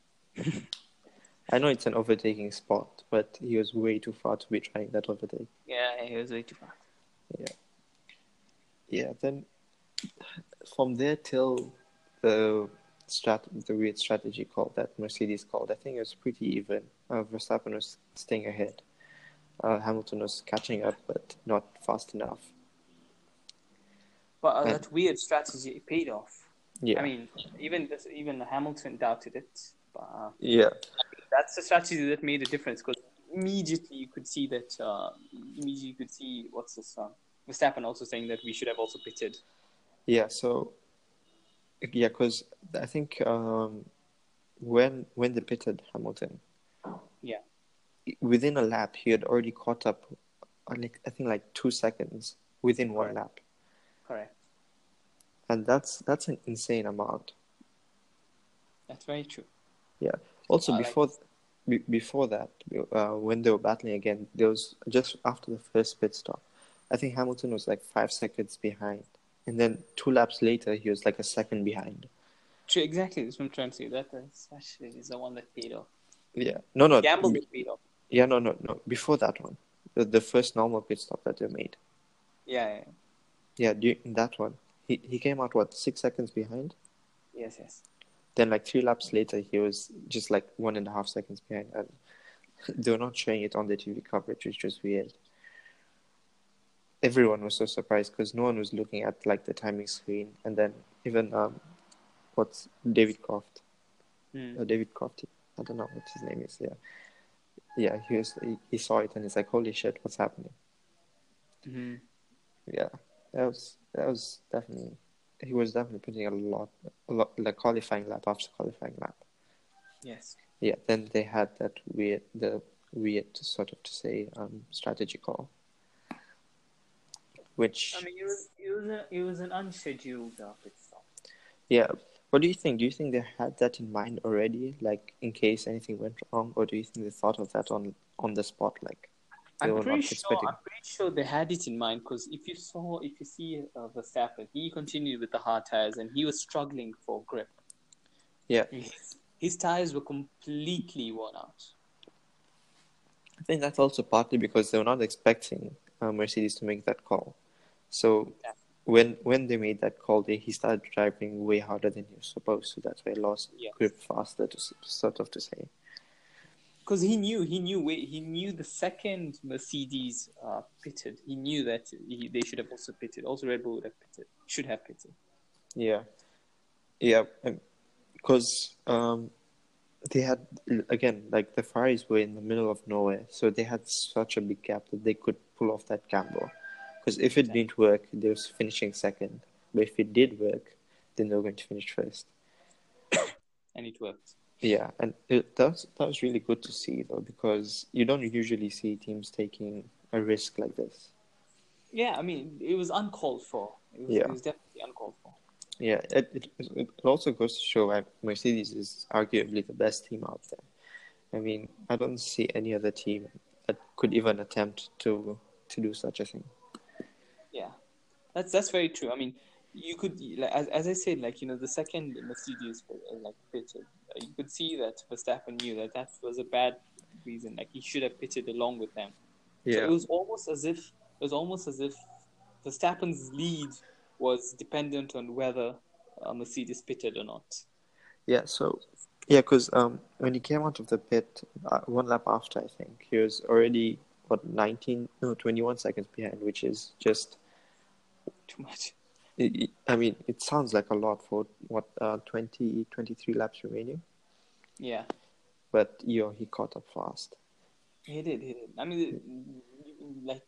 I know it's an overtaking spot, but he was way too far to be trying that overtake. Yeah, he was way too far. Yeah. Then from there till the weird strategy call that Mercedes called, I think it was pretty even. Verstappen was staying ahead. Hamilton was catching up, but not fast enough. But that weird strategy paid off. Yeah. I mean, even Hamilton doubted it. But, that's the strategy that made a difference, because immediately you could see that. Verstappen also saying that we should have also pitted. Yeah. So. Yeah, because I think when they pitted Hamilton, within a lap he had already caught up, I think 2 seconds within one lap. Correct. And that's an insane amount. That's very true. Yeah. Also, before that, when they were battling again, there was just after the first pit stop, I think Hamilton was 5 seconds behind. And then 2 laps later, he was a second behind. True, exactly. That's what I'm trying to say. That especially is the one that paid off. Yeah. No. Gamble that paid off. Yeah, no. Before that one. The first normal pit stop that they made. Yeah. Yeah, in that one. He came out, 6 seconds behind? Yes. Then 3 laps later, he was just 1.5 seconds behind. And they were not showing it on the TV coverage, which was weird. everyone was so surprised because no one was looking at like the timing screen, and then even what's David Croft, David Crofty, I don't know what his name is. Yeah, he saw it and he's like, holy shit, what's happening? Mm-hmm. Yeah, that was definitely, he was definitely putting a lot like qualifying lap after qualifying lap. Yes. Yeah, then they had the weird sort of to say strategy call, which I mean, it was an unscheduled pit stop. yeah. What do you think? Do you think they had that in mind already, like in case anything went wrong, or do you think they thought of that on the spot, like they were not expecting? I'm pretty sure they had it in mind because if you see Verstappen, he continued with the hard tires and he was struggling for grip. Yeah, His tires were completely worn out. I think that's also partly because they were not expecting Mercedes to make that call. So when they made that call, he started driving way harder than he was supposed to. That's why he lost grip faster, to sort of to say. Because he knew the second Mercedes pitted, he knew that they should have also pitted. Also, Red Bull should have pitted. Yeah, because they had, again, like the Ferraris were in the middle of nowhere, so they had such a big gap that they could pull off that gamble. Because if it didn't work, they was finishing second. But if it did work, then they were going to finish first. And it worked. Yeah, and that was really good to see, though, because you don't usually see teams taking a risk like this. Yeah, I mean, it was uncalled for. It was definitely uncalled for. Yeah, it also goes to show why Mercedes is arguably the best team out there. I mean, I don't see any other team that could even attempt to do such a thing. Yeah, that's very true. I mean, you could, like, as I said, like, the second Mercedes pitted, you could see that Verstappen knew that was a bad reason. Like, he should have pitted along with them. Yeah. So it was almost as if Verstappen's lead was dependent on whether Mercedes pitted or not. Yeah. So yeah, because when he came out of the pit, one lap after, I think he was already 21 seconds behind, which is just too much. I mean, it sounds like a lot for 23 laps remaining. Yeah. But he caught up fast. He did. I mean, like,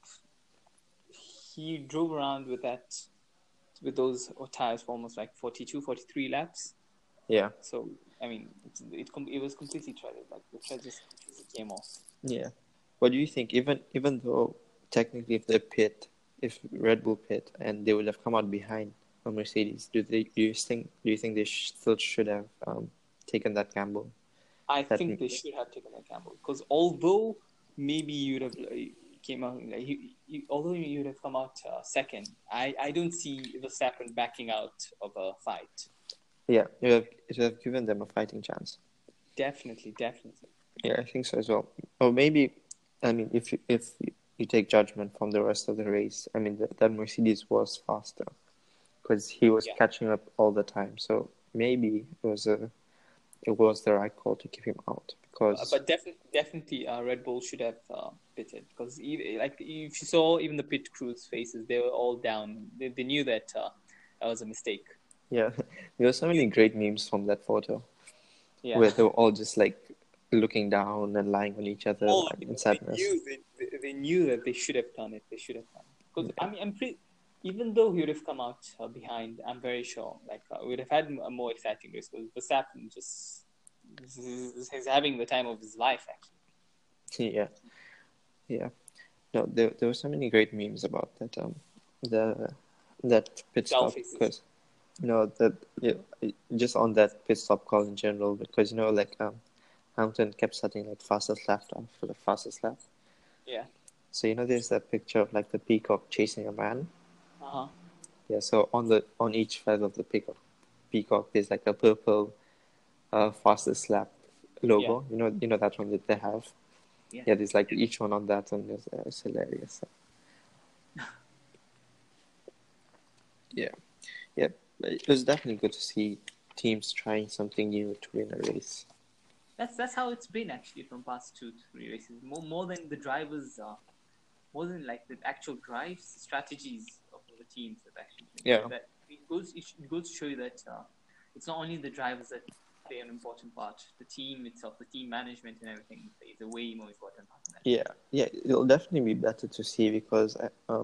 he drove around with those tires for almost like 42, 43 laps. Yeah. So, I mean, it was completely threaded. Like, the thread just completely came off. Yeah. What do you think? Even though technically if Red Bull pit and they would have come out behind a Mercedes, do you think they still should have taken that gamble? I think they should have taken that gamble because although maybe you'd have came out like although you would have come out second, I don't see Verstappen backing out of a fight. Yeah, it would have given them a fighting chance. Definitely. Yeah, I think so as well. Or maybe, I mean, if you take judgment from the rest of the race, I mean that Mercedes was faster because he was catching up all the time. So maybe it was the right call to keep him out because. But definitely, Red Bull should have pitted because if you saw even the pit crew's faces, they were all down. They knew that that was a mistake. Yeah, there were so many great memes from that photo. Yeah. Where they were all just like looking down and lying on each other in sadness. They knew that they should have done it. Because I mean, even though he would have come out behind, I'm very sure we would have had a more exciting race because Verstappen just is having the time of his life actually. Yeah. No, there were so many great memes about that that pit stop because just on that pit stop call in general because Hamilton kept setting like fastest lap for the fastest lap. Yeah. So there's that picture of like the peacock chasing a man. Uh-huh. Yeah. So on each feather of the peacock there's like a purple fastest lap logo. Yeah. You know that one that they have. Yeah, there's like each one on that, and it's hilarious. Yeah. It was definitely good to see teams trying something new to win a race. That's how it's been actually from past 2-3 races. More than the drivers wasn't like the actual drives, strategies of the teams that actually Yeah. that it goes to show you that it's not only the drivers that play an important part. The team itself, the team management and everything plays a way more important part than that. Yeah, it'll definitely be better to see because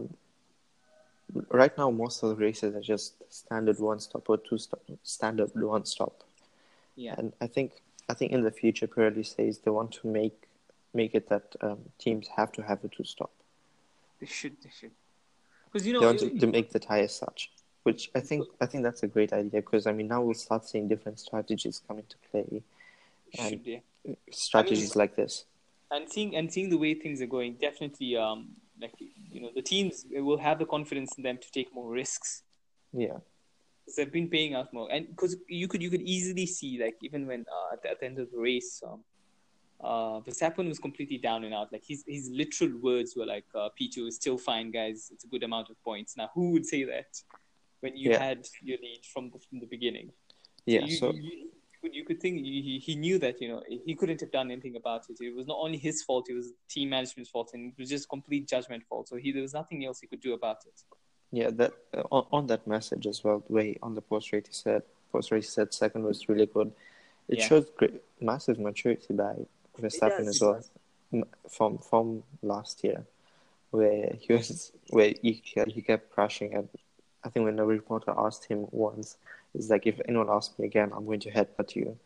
right now most of the races are just standard one stop or two stop, standard one stop. Yeah, And I think in the future, Pirelli says they want to make it that teams have to have a two stop. they should. Because They want to make the tires such, which I think that's a great idea because I mean now we'll start seeing different strategies come into play, and should yeah. strategies like this. And seeing the way things are going, definitely like the teams will have the confidence in them to take more risks. Yeah. Because they've been paying out more, and because you could easily see like even when at the end of the race, Verstappen was completely down and out. Like his literal words were like, "P2 is still fine, guys. It's a good amount of points." Now, who would say that when you had your lead from the beginning? Yeah. So you could think he knew that he couldn't have done anything about it. It was not only his fault; it was team management's fault, and it was just complete judgment fault. So there was nothing else he could do about it. Yeah, that on that message as well. The way on the post race he said second was really good. It shows massive maturity by Verstappen as well from last year, where he kept crashing. And I think when a reporter asked him once, it's like, if anyone asks me again, I'm going to headbutt you.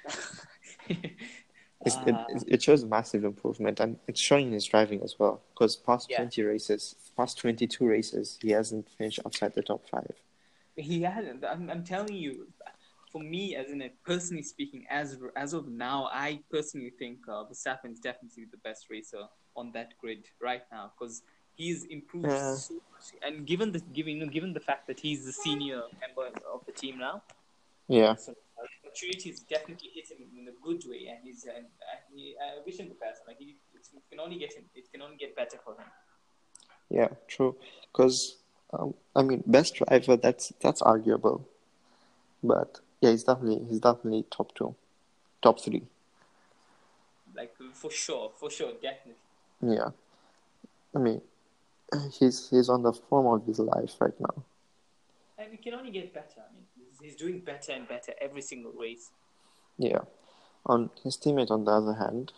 It shows massive improvement, and it's showing his driving as well. Because past 22 races, he hasn't finished outside the top 5. He hasn't. I'm telling you, for me, personally speaking, as of now, I personally think Verstappen is definitely the best racer on that grid right now because he's improved so much. And given the fact that he's the senior member of the team now, so maturity is definitely hit him in a good way, and I wish him the best. Like it can only get better for him. Yeah, true. Because I mean, best driver, that's arguable, but yeah, he's definitely top 2, top 3. Like for sure, definitely. Yeah, I mean, he's on the form of his life right now. And it can only get better. I mean, he's doing better and better every single race. Yeah. On his teammate, on the other hand,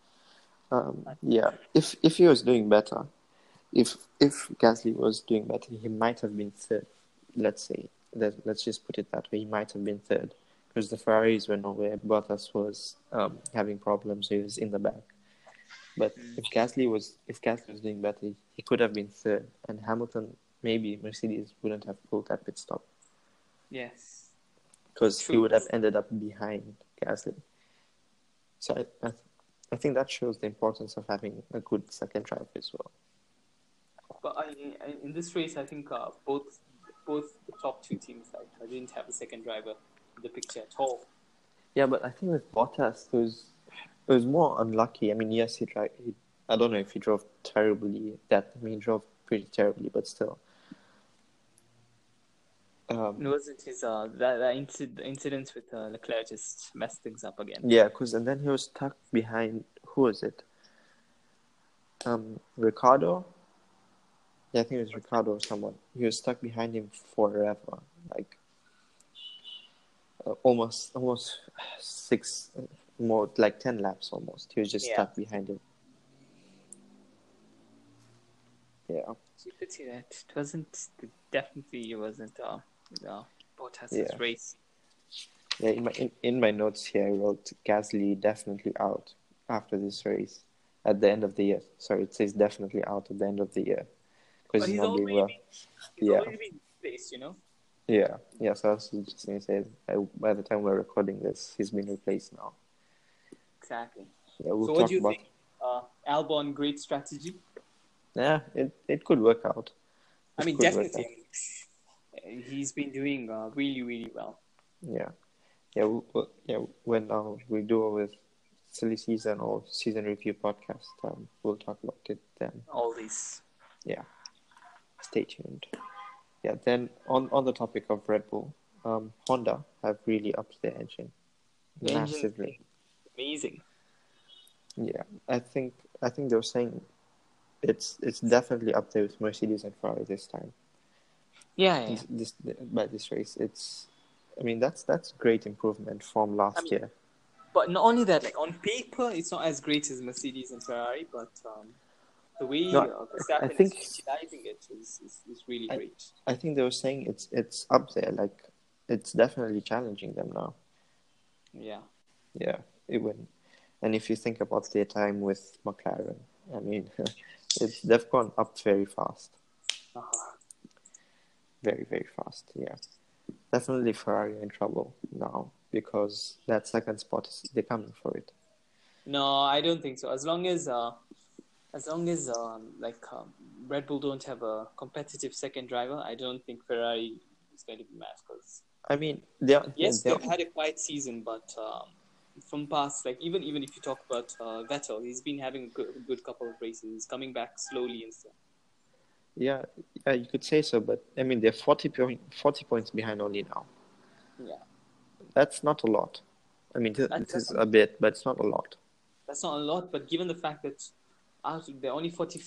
if he was doing better, if Gasly was doing better, he might have been third. Let's say let's just put it that way. He might have been third because the Ferraris were nowhere. Bottas was having problems. So he was in the back. But if Gasly was doing better, he could have been third, and Hamilton, maybe Mercedes wouldn't have pulled that pit stop. Yes. Because he would have ended up behind Gasly. So I think that shows the importance of having a good second driver as well. But in this race, I think both the top 2 teams didn't have a second driver in the picture at all. Yeah, but I think with Bottas, it was more unlucky. I mean, yes, I don't know if he drove terribly. He drove pretty terribly, but still. It wasn't his the incidents with Leclerc just messed things up again. Yeah, and then he was stuck behind. Who was it? Ricardo. Yeah, I think it was Ricardo or someone. He was stuck behind him forever, like almost 6 more, like 10 laps almost. He was just stuck behind him. Yeah. You could see that it wasn't Bottas' race. Yeah, in my notes here, I wrote Gasly definitely out after this race at the end of the year. Sorry, it says definitely out at the end of the year because he's not doing well. He's already been replaced, Yeah. So I was just going to say, by the time we're recording this, he's been replaced now. Exactly. Yeah, we'll so talk what do you about. Think? Albon, great strategy. Yeah, it could work out. I mean, definitely. He's been doing really, really well. Yeah. When we do with silly season or season review podcast, we'll talk about it then. All these. Yeah. Stay tuned. Yeah. Then on the topic of Red Bull, Honda have really upped their engine massively. Amazing. Yeah, I think they were saying it's definitely up there with Mercedes and Ferrari this time. Yeah. By this race, that's great improvement from last year. But not only that, like on paper, it's not as great as Mercedes and Ferrari, but the way No, I Verstappen think is utilizing it is really I- great. I think they were saying it's up there. Like it's definitely challenging them now. Yeah. Yeah, it will. And if you think about their time with McLaren, they've gone up very fast, Uh-huh. very very fast. Yeah, definitely Ferrari are in trouble now because that second spot they're coming for it. No, I don't think so. As long as Red Bull don't have a competitive second driver, I don't think Ferrari is going to be mad. Because I mean, they're yes, they've had a quiet season, but from past, like even if you talk about Vettel, he's been having a good couple of races. He's coming back slowly and stuff. yeah, you could say so, but I mean they're 40 points behind only now. Yeah, That's not a lot. I mean, this is a bit, but it's not a lot. that's not a lot. But given the fact that they're only 40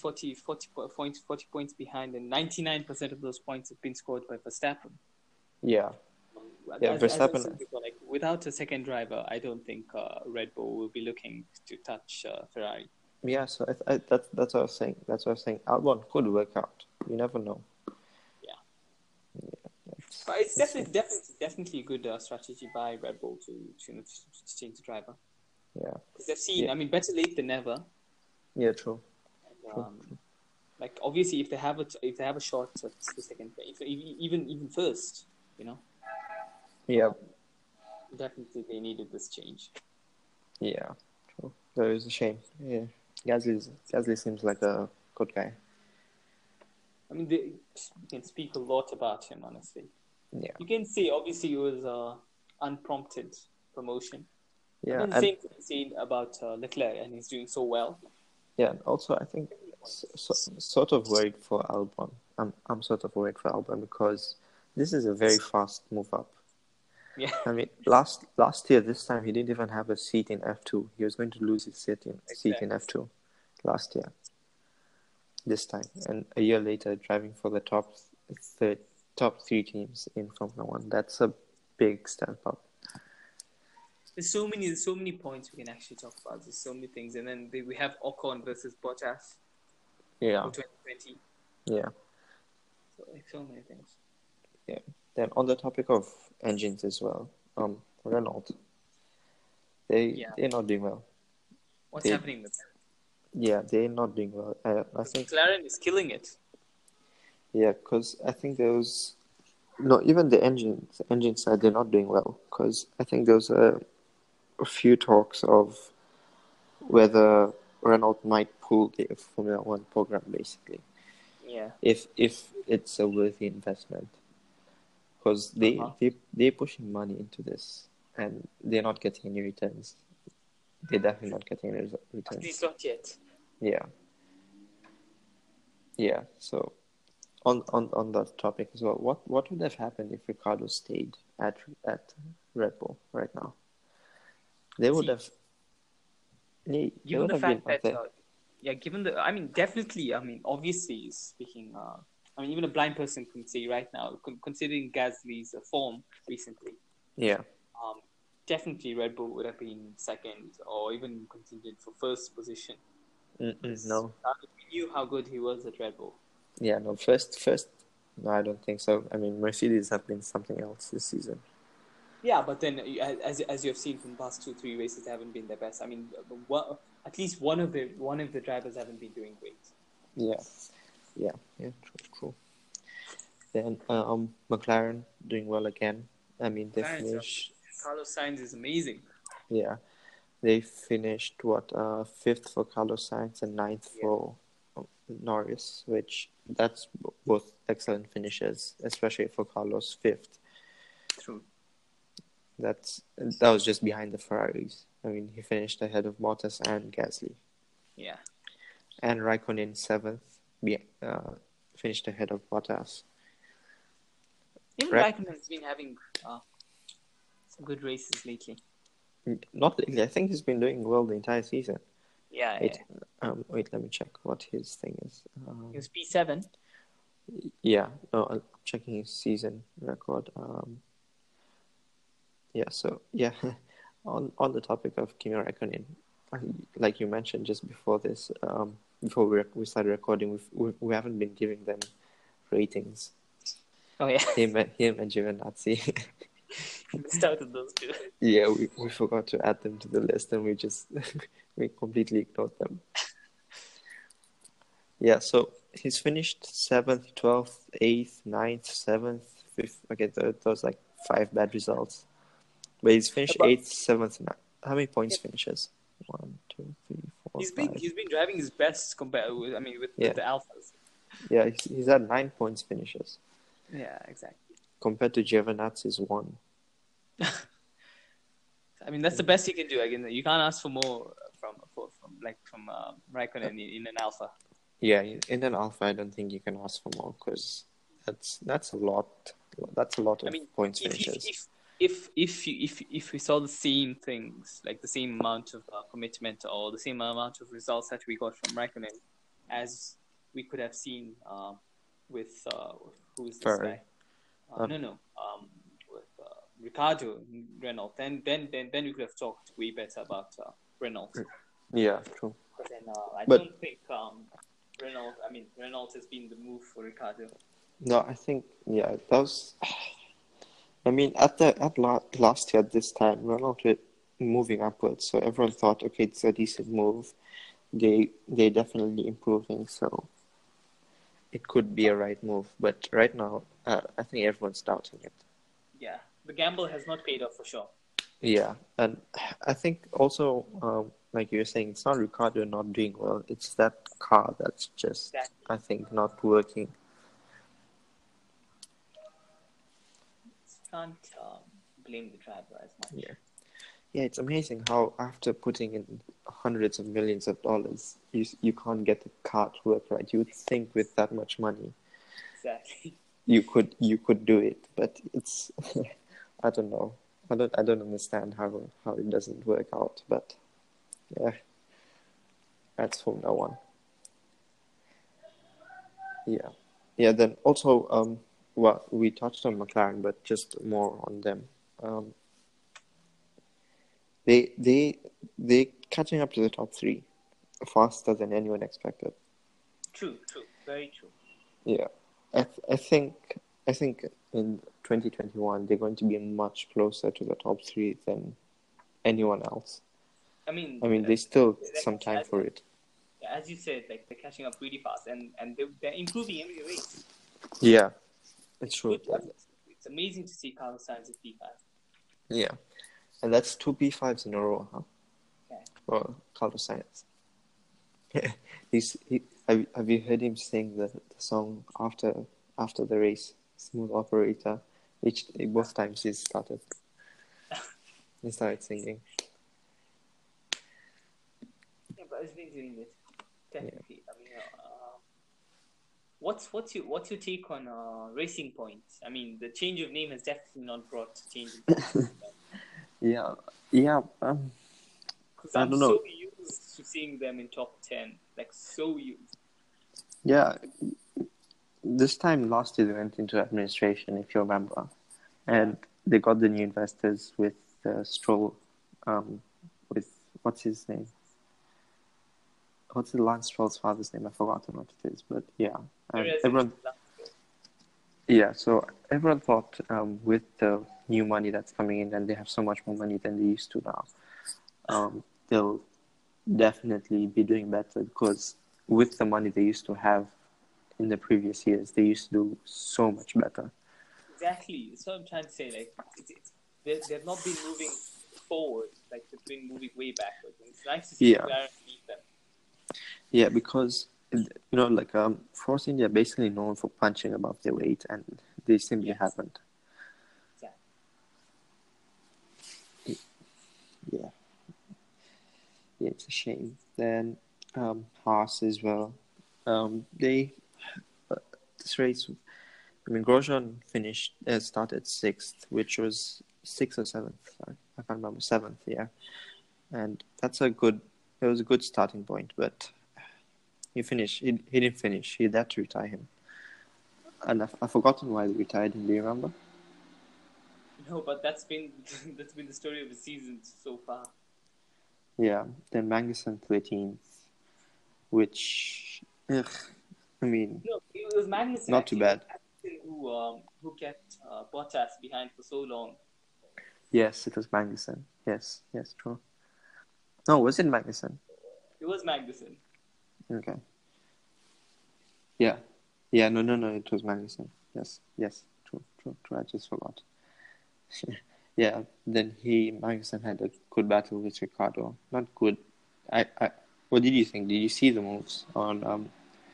points behind, and 99% of those points have been scored by Verstappen. Yeah, As I Verstappen. said before, like without a second driver, I don't think Red Bull will be looking to touch Ferrari. Yeah, so that's what I was saying. That's what I was saying. Albon could work out. You never know. Yeah. That's, But it's definitely a good strategy by Red Bull to change the driver. Yeah. Because they've seen, Yeah. Better late than never. Yeah, true. Like obviously, if they have a shot at the second, even first, Yeah. definitely they needed this change. Yeah. True. That is a shame. Yeah. Gasly seems like a good guy. I mean, you can speak a lot about him, honestly. Yeah. You can say obviously it was unprompted promotion. Yeah. But then the same thing seen about Leclerc, and he's doing so well. Yeah, and also I think sort of worried for Albon. I'm sort of worried for Albon because this is a very fast move up. Yeah. I mean, last year this time he didn't even have a seat in F2. He was going to lose his seat in F2 last year. This time, and a year later, driving for the top three teams in Formula One. That's a big step up. There's so many points we can actually talk about. There's so many things, and then we have Ocon versus Bottas. Yeah. For 2020. Yeah. So many things. Yeah. Then on the topic of engines as well, Renault. They're not doing well. What's happening with them? Yeah, they're not doing well. I think McLaren is killing it. Yeah, because I think there was even the engine side they're not doing well because I think there was a few talks of whether Renault might pull the Formula One program basically. Yeah. If it's a worthy investment, because they're pushing money into this and they're not getting any returns. They're definitely not getting any returns. At least not yet. Yeah. Yeah. So, on that topic as well, what would have happened if Ricciardo stayed at Red Bull right now? They would have. Given the fact that, given the, definitely, obviously speaking, even a blind person can say right now, considering Gasly's form recently. Yeah. Definitely Red Bull would have been second or even contended for first position. No. We knew how good he was at Red Bull. Yeah, no, first, no, I don't think so. I mean, Mercedes have been something else this season. Yeah, but then as you have seen from the past 2-3 races, they haven't been their best. I mean, at least one of the drivers haven't been doing great. Yeah, true. Then McLaren doing well again. I mean, they finished. Carlos Sainz is amazing. Yeah, they finished fifth for Carlos Sainz and ninth for Norris, which that's both excellent finishes, especially for Carlos, fifth. True. That was just behind the Ferraris. I mean, he finished ahead of Bottas and Gasly. Yeah. And Raikkonen seventh, finished ahead of Bottas. Even Raikkonen's been having some good races lately. Not lately. I think he's been doing well the entire season. Yeah, Wait, wait, let me check what his thing is. He was P7. Yeah, no, I'm checking his season record. Yeah, so yeah, on the topic of Kimi Räikkönen, like you mentioned just before this, before we started recording, we haven't been giving them ratings. Oh yeah, Him and Giovinazzi. started those two. Yeah, we forgot to add them to the list, and we just we completely ignored them. Yeah, so he's finished 7th, 12th, 8th, 9th, 7th, 5th. Okay, those like 5 bad results. But he's finished But- 8th, 7th, 9th. How many points finishes? 1, 2, 3, 4, He's 5. been driving his best compared with Yeah. with the alphas. Yeah, he's at 9 points finishes Yeah, exactly. compared to Giovinazzi's 1. I mean, that's the best you can do. Again, you can't ask for more from Raikkonen in an alpha. Yeah, in an alpha, I don't think you can ask for more because that's a lot. That's a lot of points finishes. If we saw the same things, like the same amount of commitment or the same amount of results that we got from Raikkonen, as we could have seen with who's this Ferrari. guy? With Ricardo Renault. Then we could have talked way better about Renault. Yeah, true. But then I don't think Renault has been the move for Ricardo. No, I think that was. I mean, at last year at this time, Renault were moving upwards, so everyone thought, okay, it's a decent move. They're definitely improving, so it could be a right move. But right now, I think everyone's doubting it. Yeah, the gamble has not paid off for sure. Yeah, and I think also, like you were saying, it's not Ricardo not doing well. It's that car that's just, I think, not working. Can't blame the driver as much. Yeah, it's amazing how after putting in hundreds of millions of dollars, you can't get the car to work right. You would think with that much money, Exactly. you could do it, but it's I don't know. I don't understand how it doesn't work out, but yeah, that's Formula One. Yeah. Then also, well, we touched on McLaren, but just more on them. They catching up to the top 3 faster than anyone expected. True, very true. Yeah, I think in 2021 they're going to be much closer to the top 3 than anyone else. I mean, they still some time for it. As you said, like they're catching up really fast, and they're improving every race. Yeah, it's true. It's amazing to see Carlos Sainz at P5. Yeah, and that's 2 P5s in a row, huh? Okay. For Carlos Sainz. Have you heard him sing the song after the race, Smooth Operator? Both times he started singing. Yeah, but he's been doing it. Definitely. Yeah. I mean, what's your take on Racing Point? I mean, the change of name has definitely not brought change in points. Yeah. Because I'm so used to seeing them in top 10, like so used. Yeah, this time last year they went into administration, if you remember, and they got the new investors with Stroll, with what's his name? What's Lance Stroll's father's name? I've forgotten what it is, but yeah, everyone. Yeah, so everyone thought with the new money that's coming in, and they have so much more money than they used to now, they'll definitely be doing better because with the money they used to have in the previous years, they used to do so much better. Exactly. That's what I'm trying to say. Like, they've not been moving forward. Like, they've been moving way backwards. And it's nice to see McLaren beat them. Yeah, because, like, Force India basically known for punching above their weight, and they simply haven't. Exactly. Yeah. Yeah, it's a shame. Then Haas as well. This race, I mean, Grosjean started 6th, which was 6th or 7th. Sorry, I can't remember. 7th, yeah. And that's a good it was a good starting point, but he didn't finish. He had to retire him. And I've forgotten why they retired him. Do you remember? No, but that's been that's been the story of the season so far. Yeah. Then Magnussen 13th, which, I mean, No, it was Magnussen. not too bad. Who kept Bottas behind for so long. Yes, it was Magnussen. Yes, true. No, was it Magnussen? It was Magnussen. Okay. Yeah. Yeah, no, it was Magnussen. Yes, true. I just forgot. Yeah, then Magnussen had a good battle with Ricciardo. Not good. What did you think? Did you see the moves on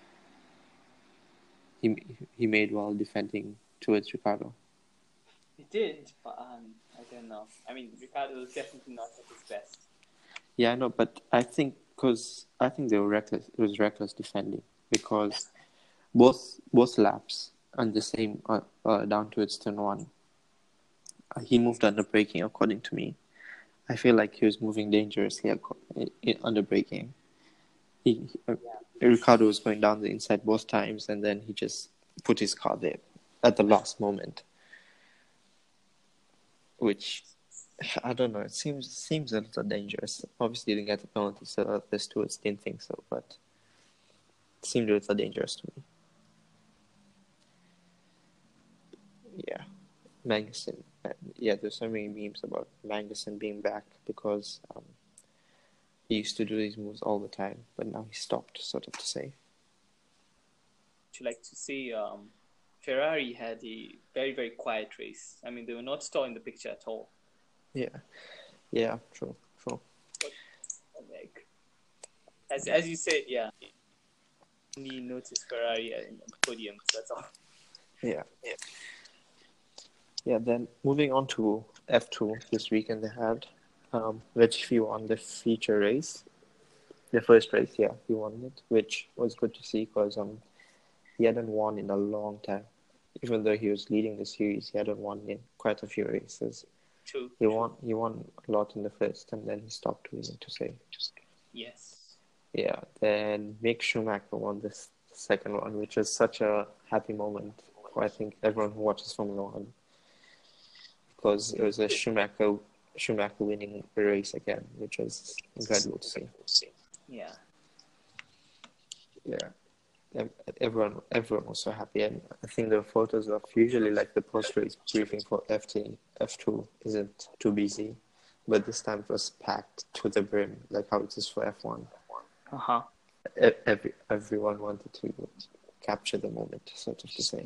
he made while defending towards Ricciardo? He did, but I don't know. I mean, Ricciardo was definitely not at his best. Yeah, I know, but I think they were reckless. It was reckless defending because both laps on the same down towards turn 1. He moved under braking, according to me. I feel like he was moving dangerously under braking. Ricciardo was going down the inside both times, and then he just put his car there at the last moment. Which, I don't know, it seems a little dangerous. Obviously, he didn't get the penalty, so the stewards didn't think so, but it seemed a little dangerous to me. Yeah. Magnussen. Yeah, there's so many memes about Magnussen being back because he used to do these moves all the time, but now he stopped, sort of to say. Would you like to see Ferrari had a very, very quiet race. I mean, they were not still in the picture at all. Yeah, true. Like, as you said, yeah, only noticed Ferrari in the podium. That's all. Yeah. Then moving on to F2 this weekend, they had Latifi won the feature race, the first race. Yeah, he won it, which was good to see because he hadn't won in a long time. Even though he was leading the series, he hadn't won in quite a few races. True. He won a lot in the first, and then he stopped winning, to say. Yes. Yeah. Then Mick Schumacher won this second one, which was such a happy moment for, I think, everyone who watches Formula One, because it was a Schumacher winning the race again, which was incredible to see. Yeah. Everyone was so happy, and I think the photos of usually like the post-race briefing for F2 isn't too busy, but this time it was packed to the brim, like how it is for F1. Everyone wanted to capture the moment, sort of to say.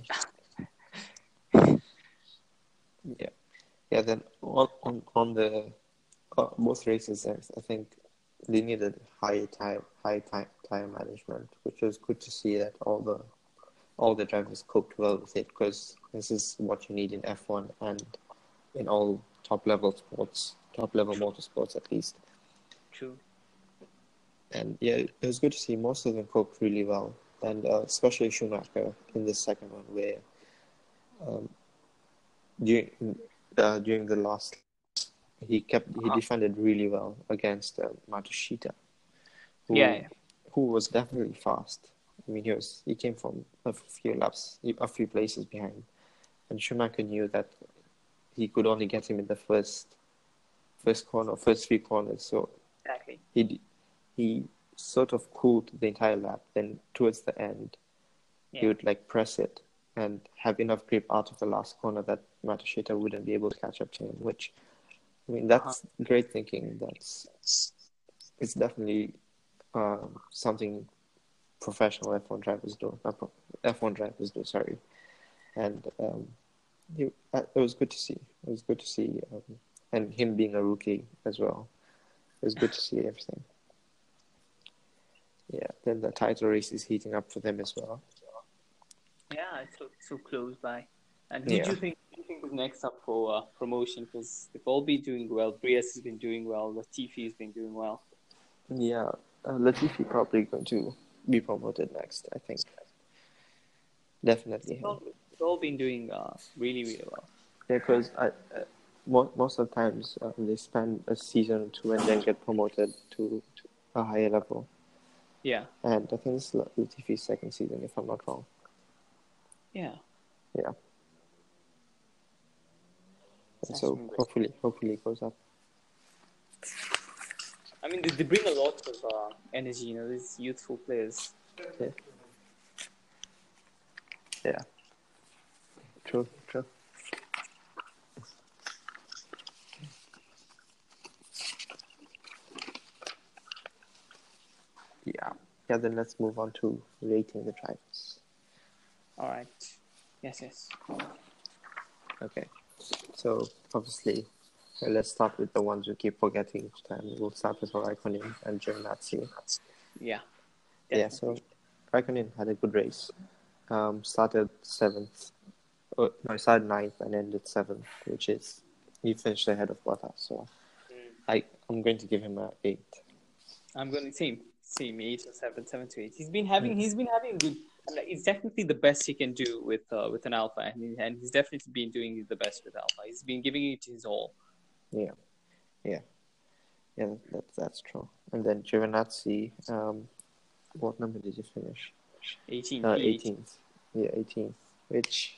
Yeah. Then on the both races, I think they needed high tire management, which was good to see that all the drivers coped well with it, because this is what you need in F1 and in all top level motorsports at least. True. And yeah, it was good to see most of them coped really well, and especially Schumacher in the second one, where during the last, he defended really well against Matsushita, who was definitely fast. I mean, he came from a few places behind, and Schumacher knew that he could only get him in the first three corners. So exactly, he sort of cooled the entire lap. Then towards the end, he would like press it and have enough grip out of the last corner that Matsushita wouldn't be able to catch up to him. Which, I mean, that's great thinking. It's definitely something professional F1 drivers do. Sorry, and it was good to see. And him being a rookie as well. It was good to see everything. Yeah. Then the title race is heating up for them as well. Yeah, it's so close by. And who do you think is next up for promotion? Because they've all been doing well. Brias has been doing well. Latifi has been doing well. Yeah, Latifi probably going to be promoted next, I think. Definitely. They've all been doing really, really well. Yeah, because most of the times they spend a season or two and then get promoted to a higher level. Yeah. And I think this is Latifi's second season, if I'm not wrong. Yeah. Yeah. It's And so actually great. hopefully it goes up. I mean, they bring a lot of energy, you know, these youthful players. Yeah. Yeah. True. Yeah. Yeah, then let's move on to rating the drivers. All right. Yes. Okay. So, obviously, let's start with the ones we keep forgetting each time. We'll start with Raikkonen and Giovinazzi. Yeah. Yeah, Definitely. so Raikkonen had a good race. Started 7th. Started 9th and ended 7th, which is, he finished ahead of Bottas. So, I'm going to give him an 8. I'm going to same 8 or 7, 7 to 8. He's been having good. Like, it's definitely the best he can do with an Alpha, and he's definitely been doing the best with Alpha. He's been giving it his all. Yeah, that's true. And then Giovinazzi, what number did he finish? 18. 18th. Yeah, 18th. Which,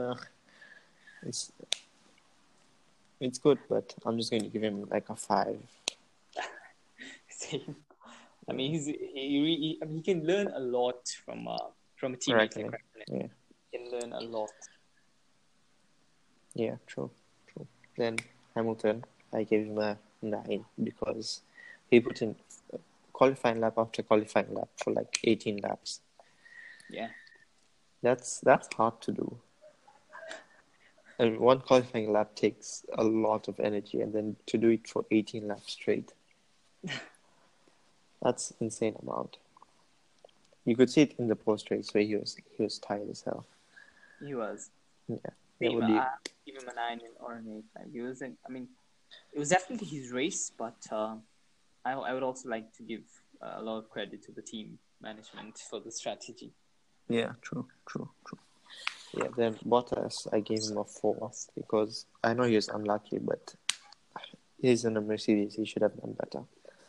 it's good, but I'm just going to give him like a 5. Same. I mean, he can learn a lot from a teammate like Raikkonen. Yeah. He can learn a lot. Yeah, true. Then Hamilton, I gave him a 9 because he put in qualifying lap after qualifying lap for like 18 laps. Yeah. That's hard to do. And one qualifying lap takes a lot of energy, and then to do it for 18 laps straight, that's insane amount. You could see it in the post race where he was tired as hell. He was. Yeah. Same. I give him a 9 or an 8. Like, he wasn't. I mean, it was definitely his race, but I would also like to give a lot of credit to the team management for the strategy. Yeah, true. Yeah, then Bottas, I gave him a 4 because I know he was unlucky, but he's in a Mercedes. He should have done better.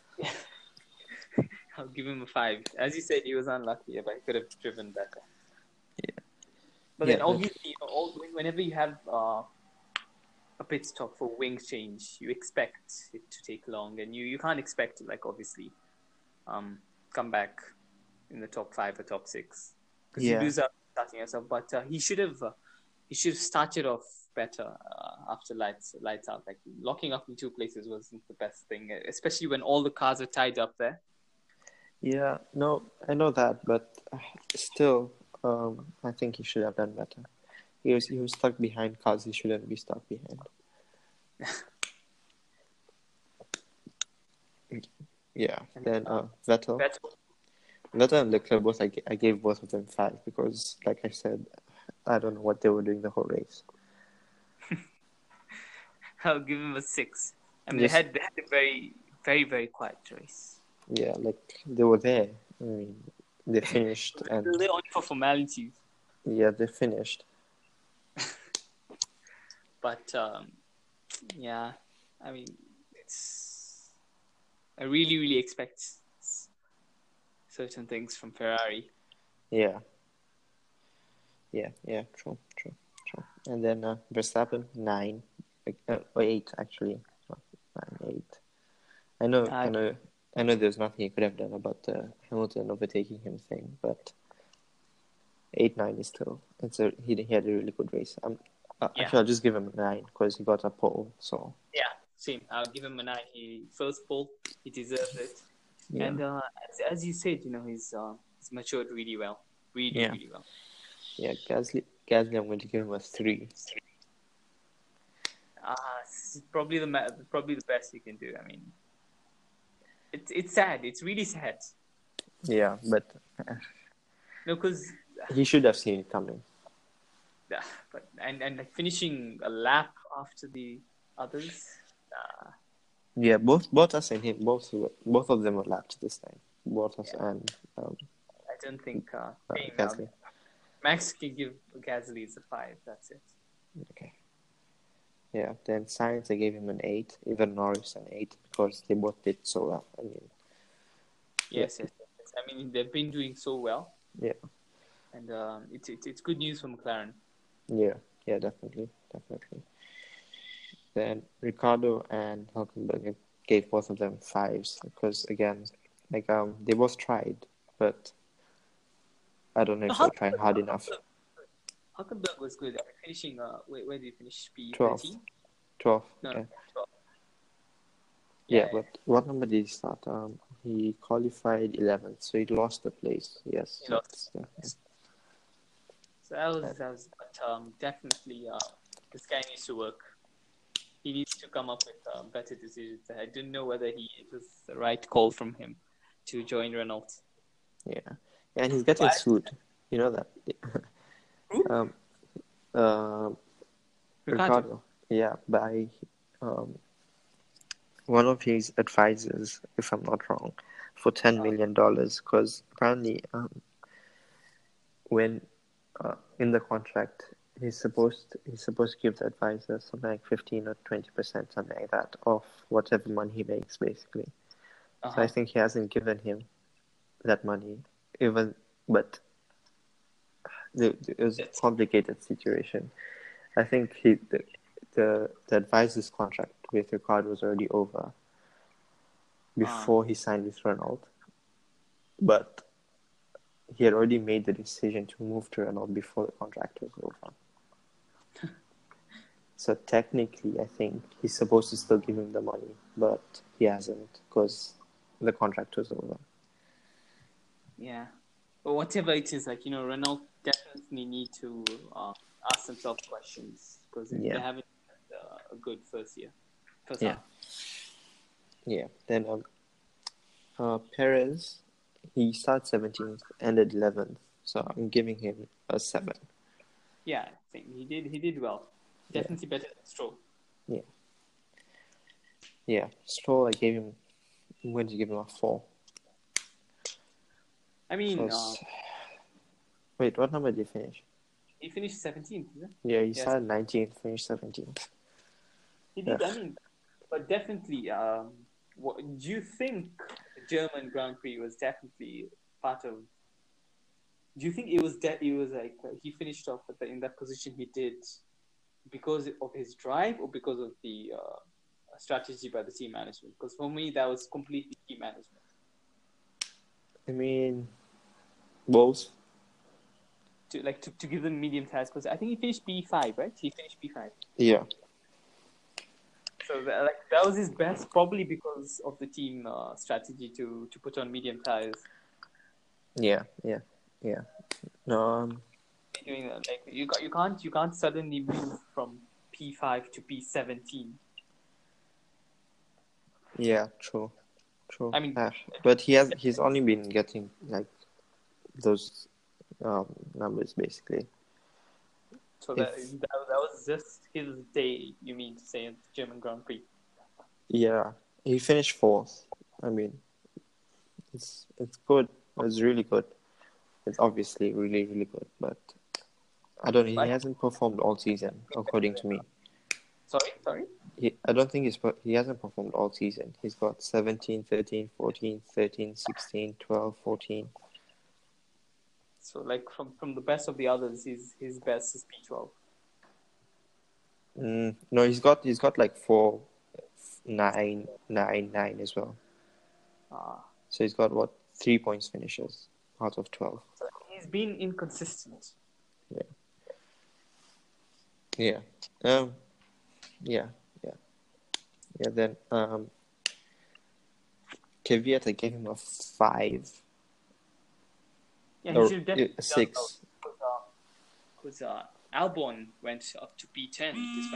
I'll give him a 5. As you said, he was unlucky, but he could have driven better. Yeah. But then obviously, whenever you have a pit stop for wing change, you expect it to take long, and you can't expect to, like, obviously come back in the top 5 or top 6 because you lose out starting yourself. But he should have started off better after lights out. Like, locking up in 2 places wasn't the best thing, especially when all the cars are tied up there. Yeah, no, I know that, but still, I think he should have done better. He was stuck behind cars he shouldn't be stuck behind. Yeah. Then Vettel and Leclerc both I gave both of them 5 because, like I said, I don't know what they were doing the whole race. I'll give him a 6. I mean, they had a very, very, very quiet race. Yeah, like they were there. I mean, they finished and they're on for formalities. Yeah, they finished. But yeah, I mean, I really, really expect certain things from Ferrari. Yeah, true. And then Verstappen 9, or 8 actually, 9, 8. I know there's nothing he could have done about the Hamilton overtaking him thing, but 8, 9 is still. He had a really good race. Actually, I'll just give him a 9 because he got a pole. So yeah, same. I'll give him a 9. First pole, he deserves it. yeah. And as you said, he's matured really well, really well. Yeah, Gasly, I'm going to give him a 3. Probably the best you can do. I mean, it's sad. It's really sad. Yeah, but no, because he should have seen it coming. Yeah, but and like finishing a lap after the others. Yeah, both us and him, both of them were lapped this time. Both us and I don't think Gasly. Max can give Gasly a 5. That's it. Okay. Yeah, then Sainz, I gave him an 8. Even Norris an 8 because they both did so well. I mean, Yes. I mean, they've been doing so well, Yeah, and it's good news for McLaren. yeah, definitely. Then Ricardo and Hülkenberg gave both of them fives because again, they both tried, but I don't know if they're trying hard enough. Hülkenberg was good. Finishing, where did he finish? 12. P13? 12. No, Yeah. 12. Yeah, but what number did he start? He qualified 11th, so he lost the place. Yes. He lost. So that was, but definitely, this guy needs to work. He needs to come up with better decisions. I didn't know whether it was the right call from him to join Renault. Yeah, and he's getting sued. You know that. Who? Ricardo. Yeah, by one of his advisors, if I'm not wrong, for $10 million. Because apparently, when in the contract, he's supposed to give the advisor something like 15 or 20%, something like that, of whatever money he makes, basically. So I think he hasn't given him that money, but it was a complicated situation. I think the advisor's contract with Ricardo was already over before he signed with Renault, but he had already made the decision to move to Renault before the contract was over. So technically, I think he's supposed to still give him the money, but he hasn't because the contract was over. Yeah. But whatever it is, Renault definitely need to ask themselves questions because they haven't had a good first half. Yeah. Then Perez, he started 17th, ended 11th, so I'm giving him a 7. Yeah, I think he did well. Definitely better than Stroll. Yeah. Stroll, I'm going to give him a 4. I mean, wait, what number did he finish? He finished 17th, is it? Yeah, he started 19th, finished 17th. He did. I mean, but definitely. Do you think the German Grand Prix was definitely part of? Do you think it was like he finished off in that position he did because of his drive or because of the strategy by the team management? Because for me, that was completely team management. I mean, both. To give them medium tires, because I think he finished P5, right? He finished P5. Yeah. So that was his best, probably because of the team strategy to put on medium tires. Yeah. No. Doing that, you can't suddenly move from P5 to P17. Yeah, true. I mean, but he's only been getting those numbers basically. So that was just his day. You mean to say, at the German Grand Prix? Yeah, he finished 4th. I mean, it's good. It's really good. It's obviously really, really good, but I don't know. He hasn't performed all season, according to me. Sorry. I don't think he hasn't performed all season. He's got 17, 13, 14, 13, 16, 12, 14. So from the best of the others, his best is P12. No, he's got 4, 9, 9, 9 as well. So he's got 3 points finishes out of 12. So he's been inconsistent. Yeah. Then Kvyat, I gave him a 5. Yeah, he should definitely a 6. Because Albon went up to P10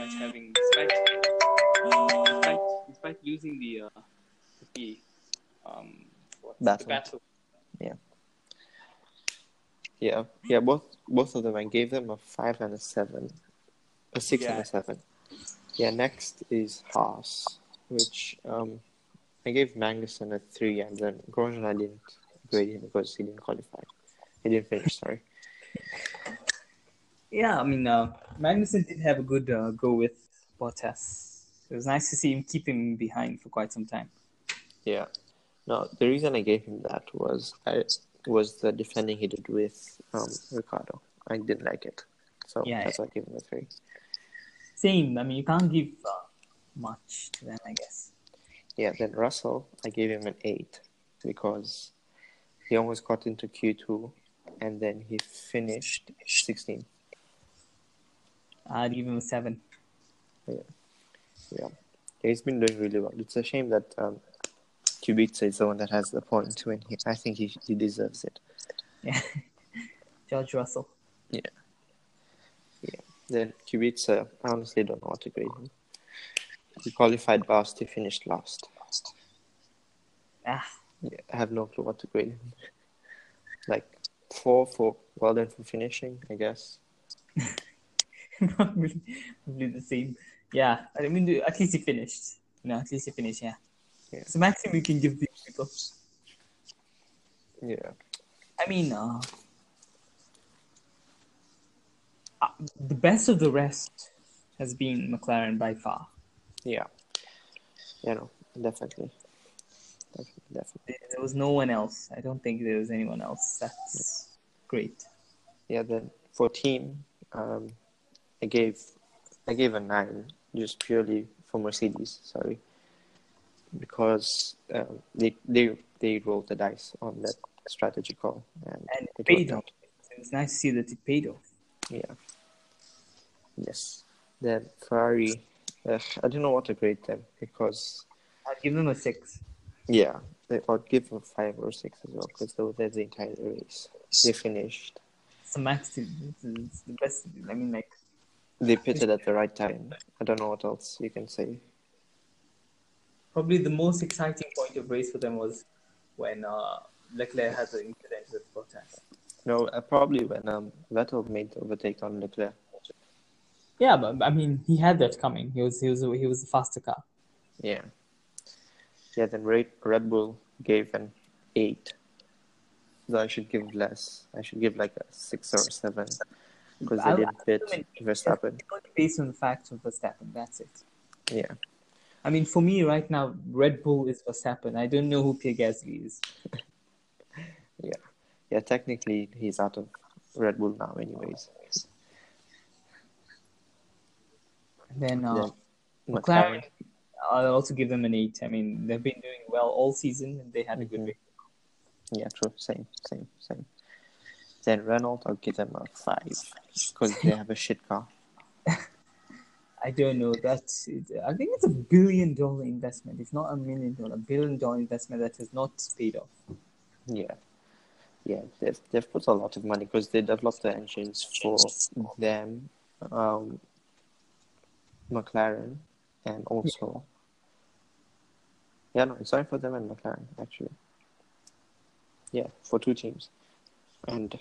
despite losing the battle. Yeah. Both of them, I gave them a 5 and a 7, a 6 and a 7. Yeah. Next is Haas, which I gave Magnussen a 3, and then Grosjean I didn't grade him because he didn't qualify. He didn't finish. Sorry. Yeah, I mean, Magnussen did have a good go with Bottas. It was nice to see him keep him behind for quite some time. Yeah. No, the reason I gave him that was the defending he did with Ricardo. I didn't like it, so Yeah, that's why I gave him a 3. same. I mean, you can't give much to them, I guess. Yeah, then Russell, I gave him an 8 because he almost got into Q2 and then he finished 16th. I'd give him a 7. Yeah, he's been doing really well. It's a shame that Kubica is the one that has the point when I think he deserves it. Yeah, George Russell. Yeah. Then Kubica, I honestly don't know what to grade him. He qualified last, he finished last. Ah, Yeah, I have no clue what to grade him. Like 4 for well done for finishing, I guess. probably the same. Yeah, I mean, at least he finished. At least he finished. Yeah. Yeah. It's the maximum you can give these people. Yeah. I mean, the best of the rest has been McLaren by far. Yeah. Yeah, no, definitely. There was no one else. I don't think there was anyone else that's great. Yeah, then for team, I gave a 9 just purely for Mercedes, sorry. Because they rolled the dice on that strategy call and it it paid worked off. out. It was nice to see that it paid off. Yeah. Yes. Then Ferrari, I don't know what to grade them because I'll give them a 6. yeah, I'd give them 5 or 6 as well because they were there the entire race. They finished. It's the max. It's the best. I mean, like, They pitted at the right time. I don't know what else you can say. probably the most exciting point of race for them was when Leclerc had the incident with Bottas. No, probably when Vettel made the overtake on Leclerc. Yeah, but I mean, he had that coming. He was the faster car. Yeah. Yeah, then Red Bull gave an 8. So I should give less. I should give like a 6 or 7 because they didn't pit Verstappen. Based on the facts of Verstappen, that's it. Yeah. I mean, for me right now, Red Bull is Verstappen. I don't know who Pierre Gasly is. Yeah. Yeah, technically he's out of Red Bull now anyways. Then Then McLaren, I'll also give them an 8. I mean, they've been doing well all season and they had a good race. Yeah, true. Same. Then Renault, I'll give them a 5 because they have a shit car. I don't know. I think it's $1 billion investment. It's not $1 million. $1 billion investment that has not paid off. Yeah. Yeah, they've put a lot of money because they developed the engines for them, McLaren, and also no, it's only for them and McLaren actually. Yeah, for 2 teams, and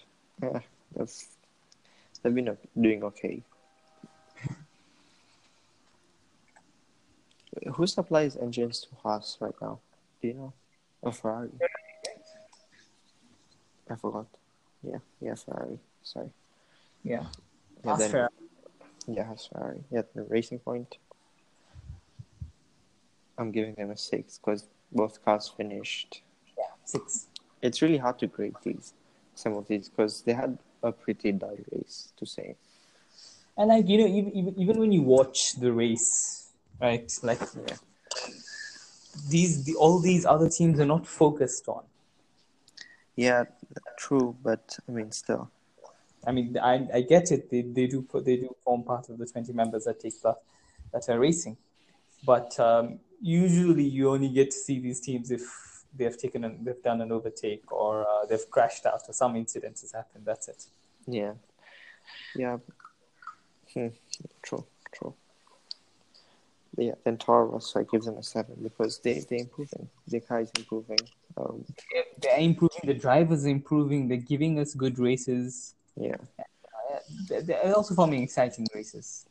they've been doing okay. Who supplies engines to Haas right now? Do you know? Or Ferrari? I forgot. Yeah, Ferrari. Sorry. Yeah. Yeah, then, Ferrari. Yeah, Haas Ferrari. Yeah, the Racing Point. I'm giving them a 6 because both cars finished. Yeah, 6. It's really hard to grade some of these because they had a pretty dull race to say. And like, even when you watch the race, right? Like, all these other teams are not focused on. Yeah, true, but I mean, still. I mean, I get it. They do form part of the 20 members that are racing, but usually you only get to see these teams if they've done an overtake or they've crashed out or some incident has happened. That's it. Yeah. True. Yeah, then Toro Rosso, I give them a 7 because they're improving. Their car is improving. They're improving. The drivers are improving. They're giving us good races. Yeah. They're also forming exciting races.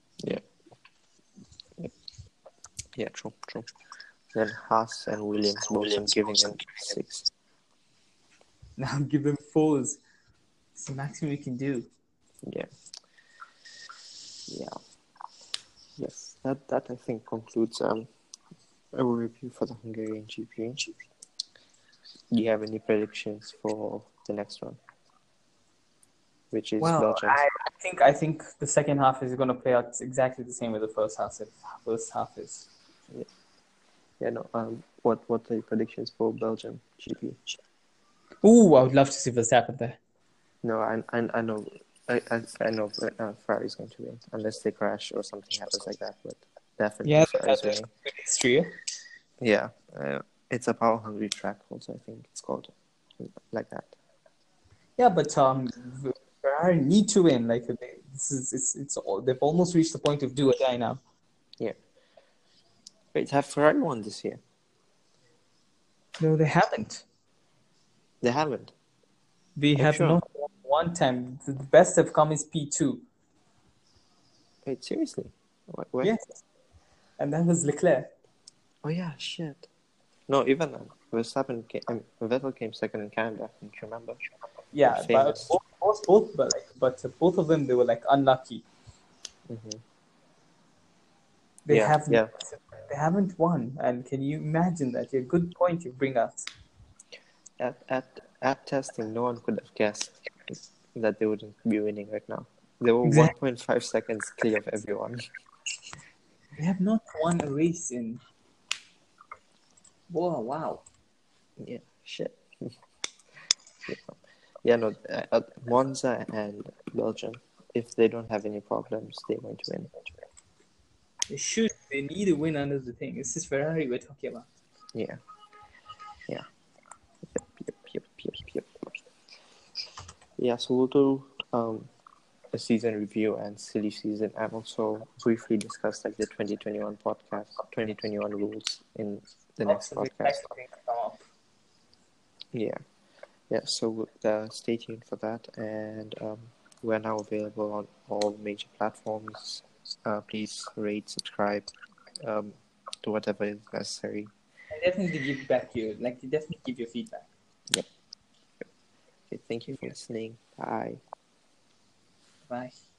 Yeah, true. Then Haas and Williams both I'm giving them 6. Now give them 4s. It's the maximum we can do. Yeah. Yes, that I think concludes our review for the Hungarian GP. Do you have any predictions for the next one, which is Well, Belgium? I think the second half is going to play out exactly the same way the first half is. Yeah, no. What are your predictions for Belgium GP? Ooh, I would love to see Verstappen there. No, I know. I know Ferrari's going to win unless they crash or something happens like that. But definitely Yeah, Ferrari's there's winning. good history. Yeah, it's a power hungry track. Also, I think it's called like that. Yeah, but Ferrari need to win. Like it's all, they've almost reached the point of do or die now. Yeah. Wait, have Ferrari won this year? No, they haven't. They haven't. They Are you have sure? not won one time. The best have come is P2. Wait, seriously? What? Yes, and that was Leclerc. Oh yeah, shit. No, even Verstappen Vettel came second in Canada. Don't you remember? Yeah, That's but famous. both, but both of them they were like unlucky. Mm-hmm. They Yeah, have yeah. they haven't won, and can you imagine that? A good point you bring up. At testing, no one could have guessed that they wouldn't be winning right now. They were Exactly. 1.5 seconds clear of everyone. They have not won a race in. Whoa! Wow. Yeah, shit. Yeah, no. Monza and Belgium, if they don't have any problems, they're going to win. They should. They need a win under the thing. This is Ferrari we're talking about. Yeah, yeah. Yep. Yeah, so we'll do a season review and silly season, and also briefly discuss like the 2021 podcast, 2021 rules in the next Lots of podcast. exciting things come up. Yeah. So stay tuned for that, and we're now available on all major platforms. Please rate, subscribe, to whatever is necessary. And definitely give back your definitely give your feedback. Yep. Okay, thank you for listening. Bye. Bye.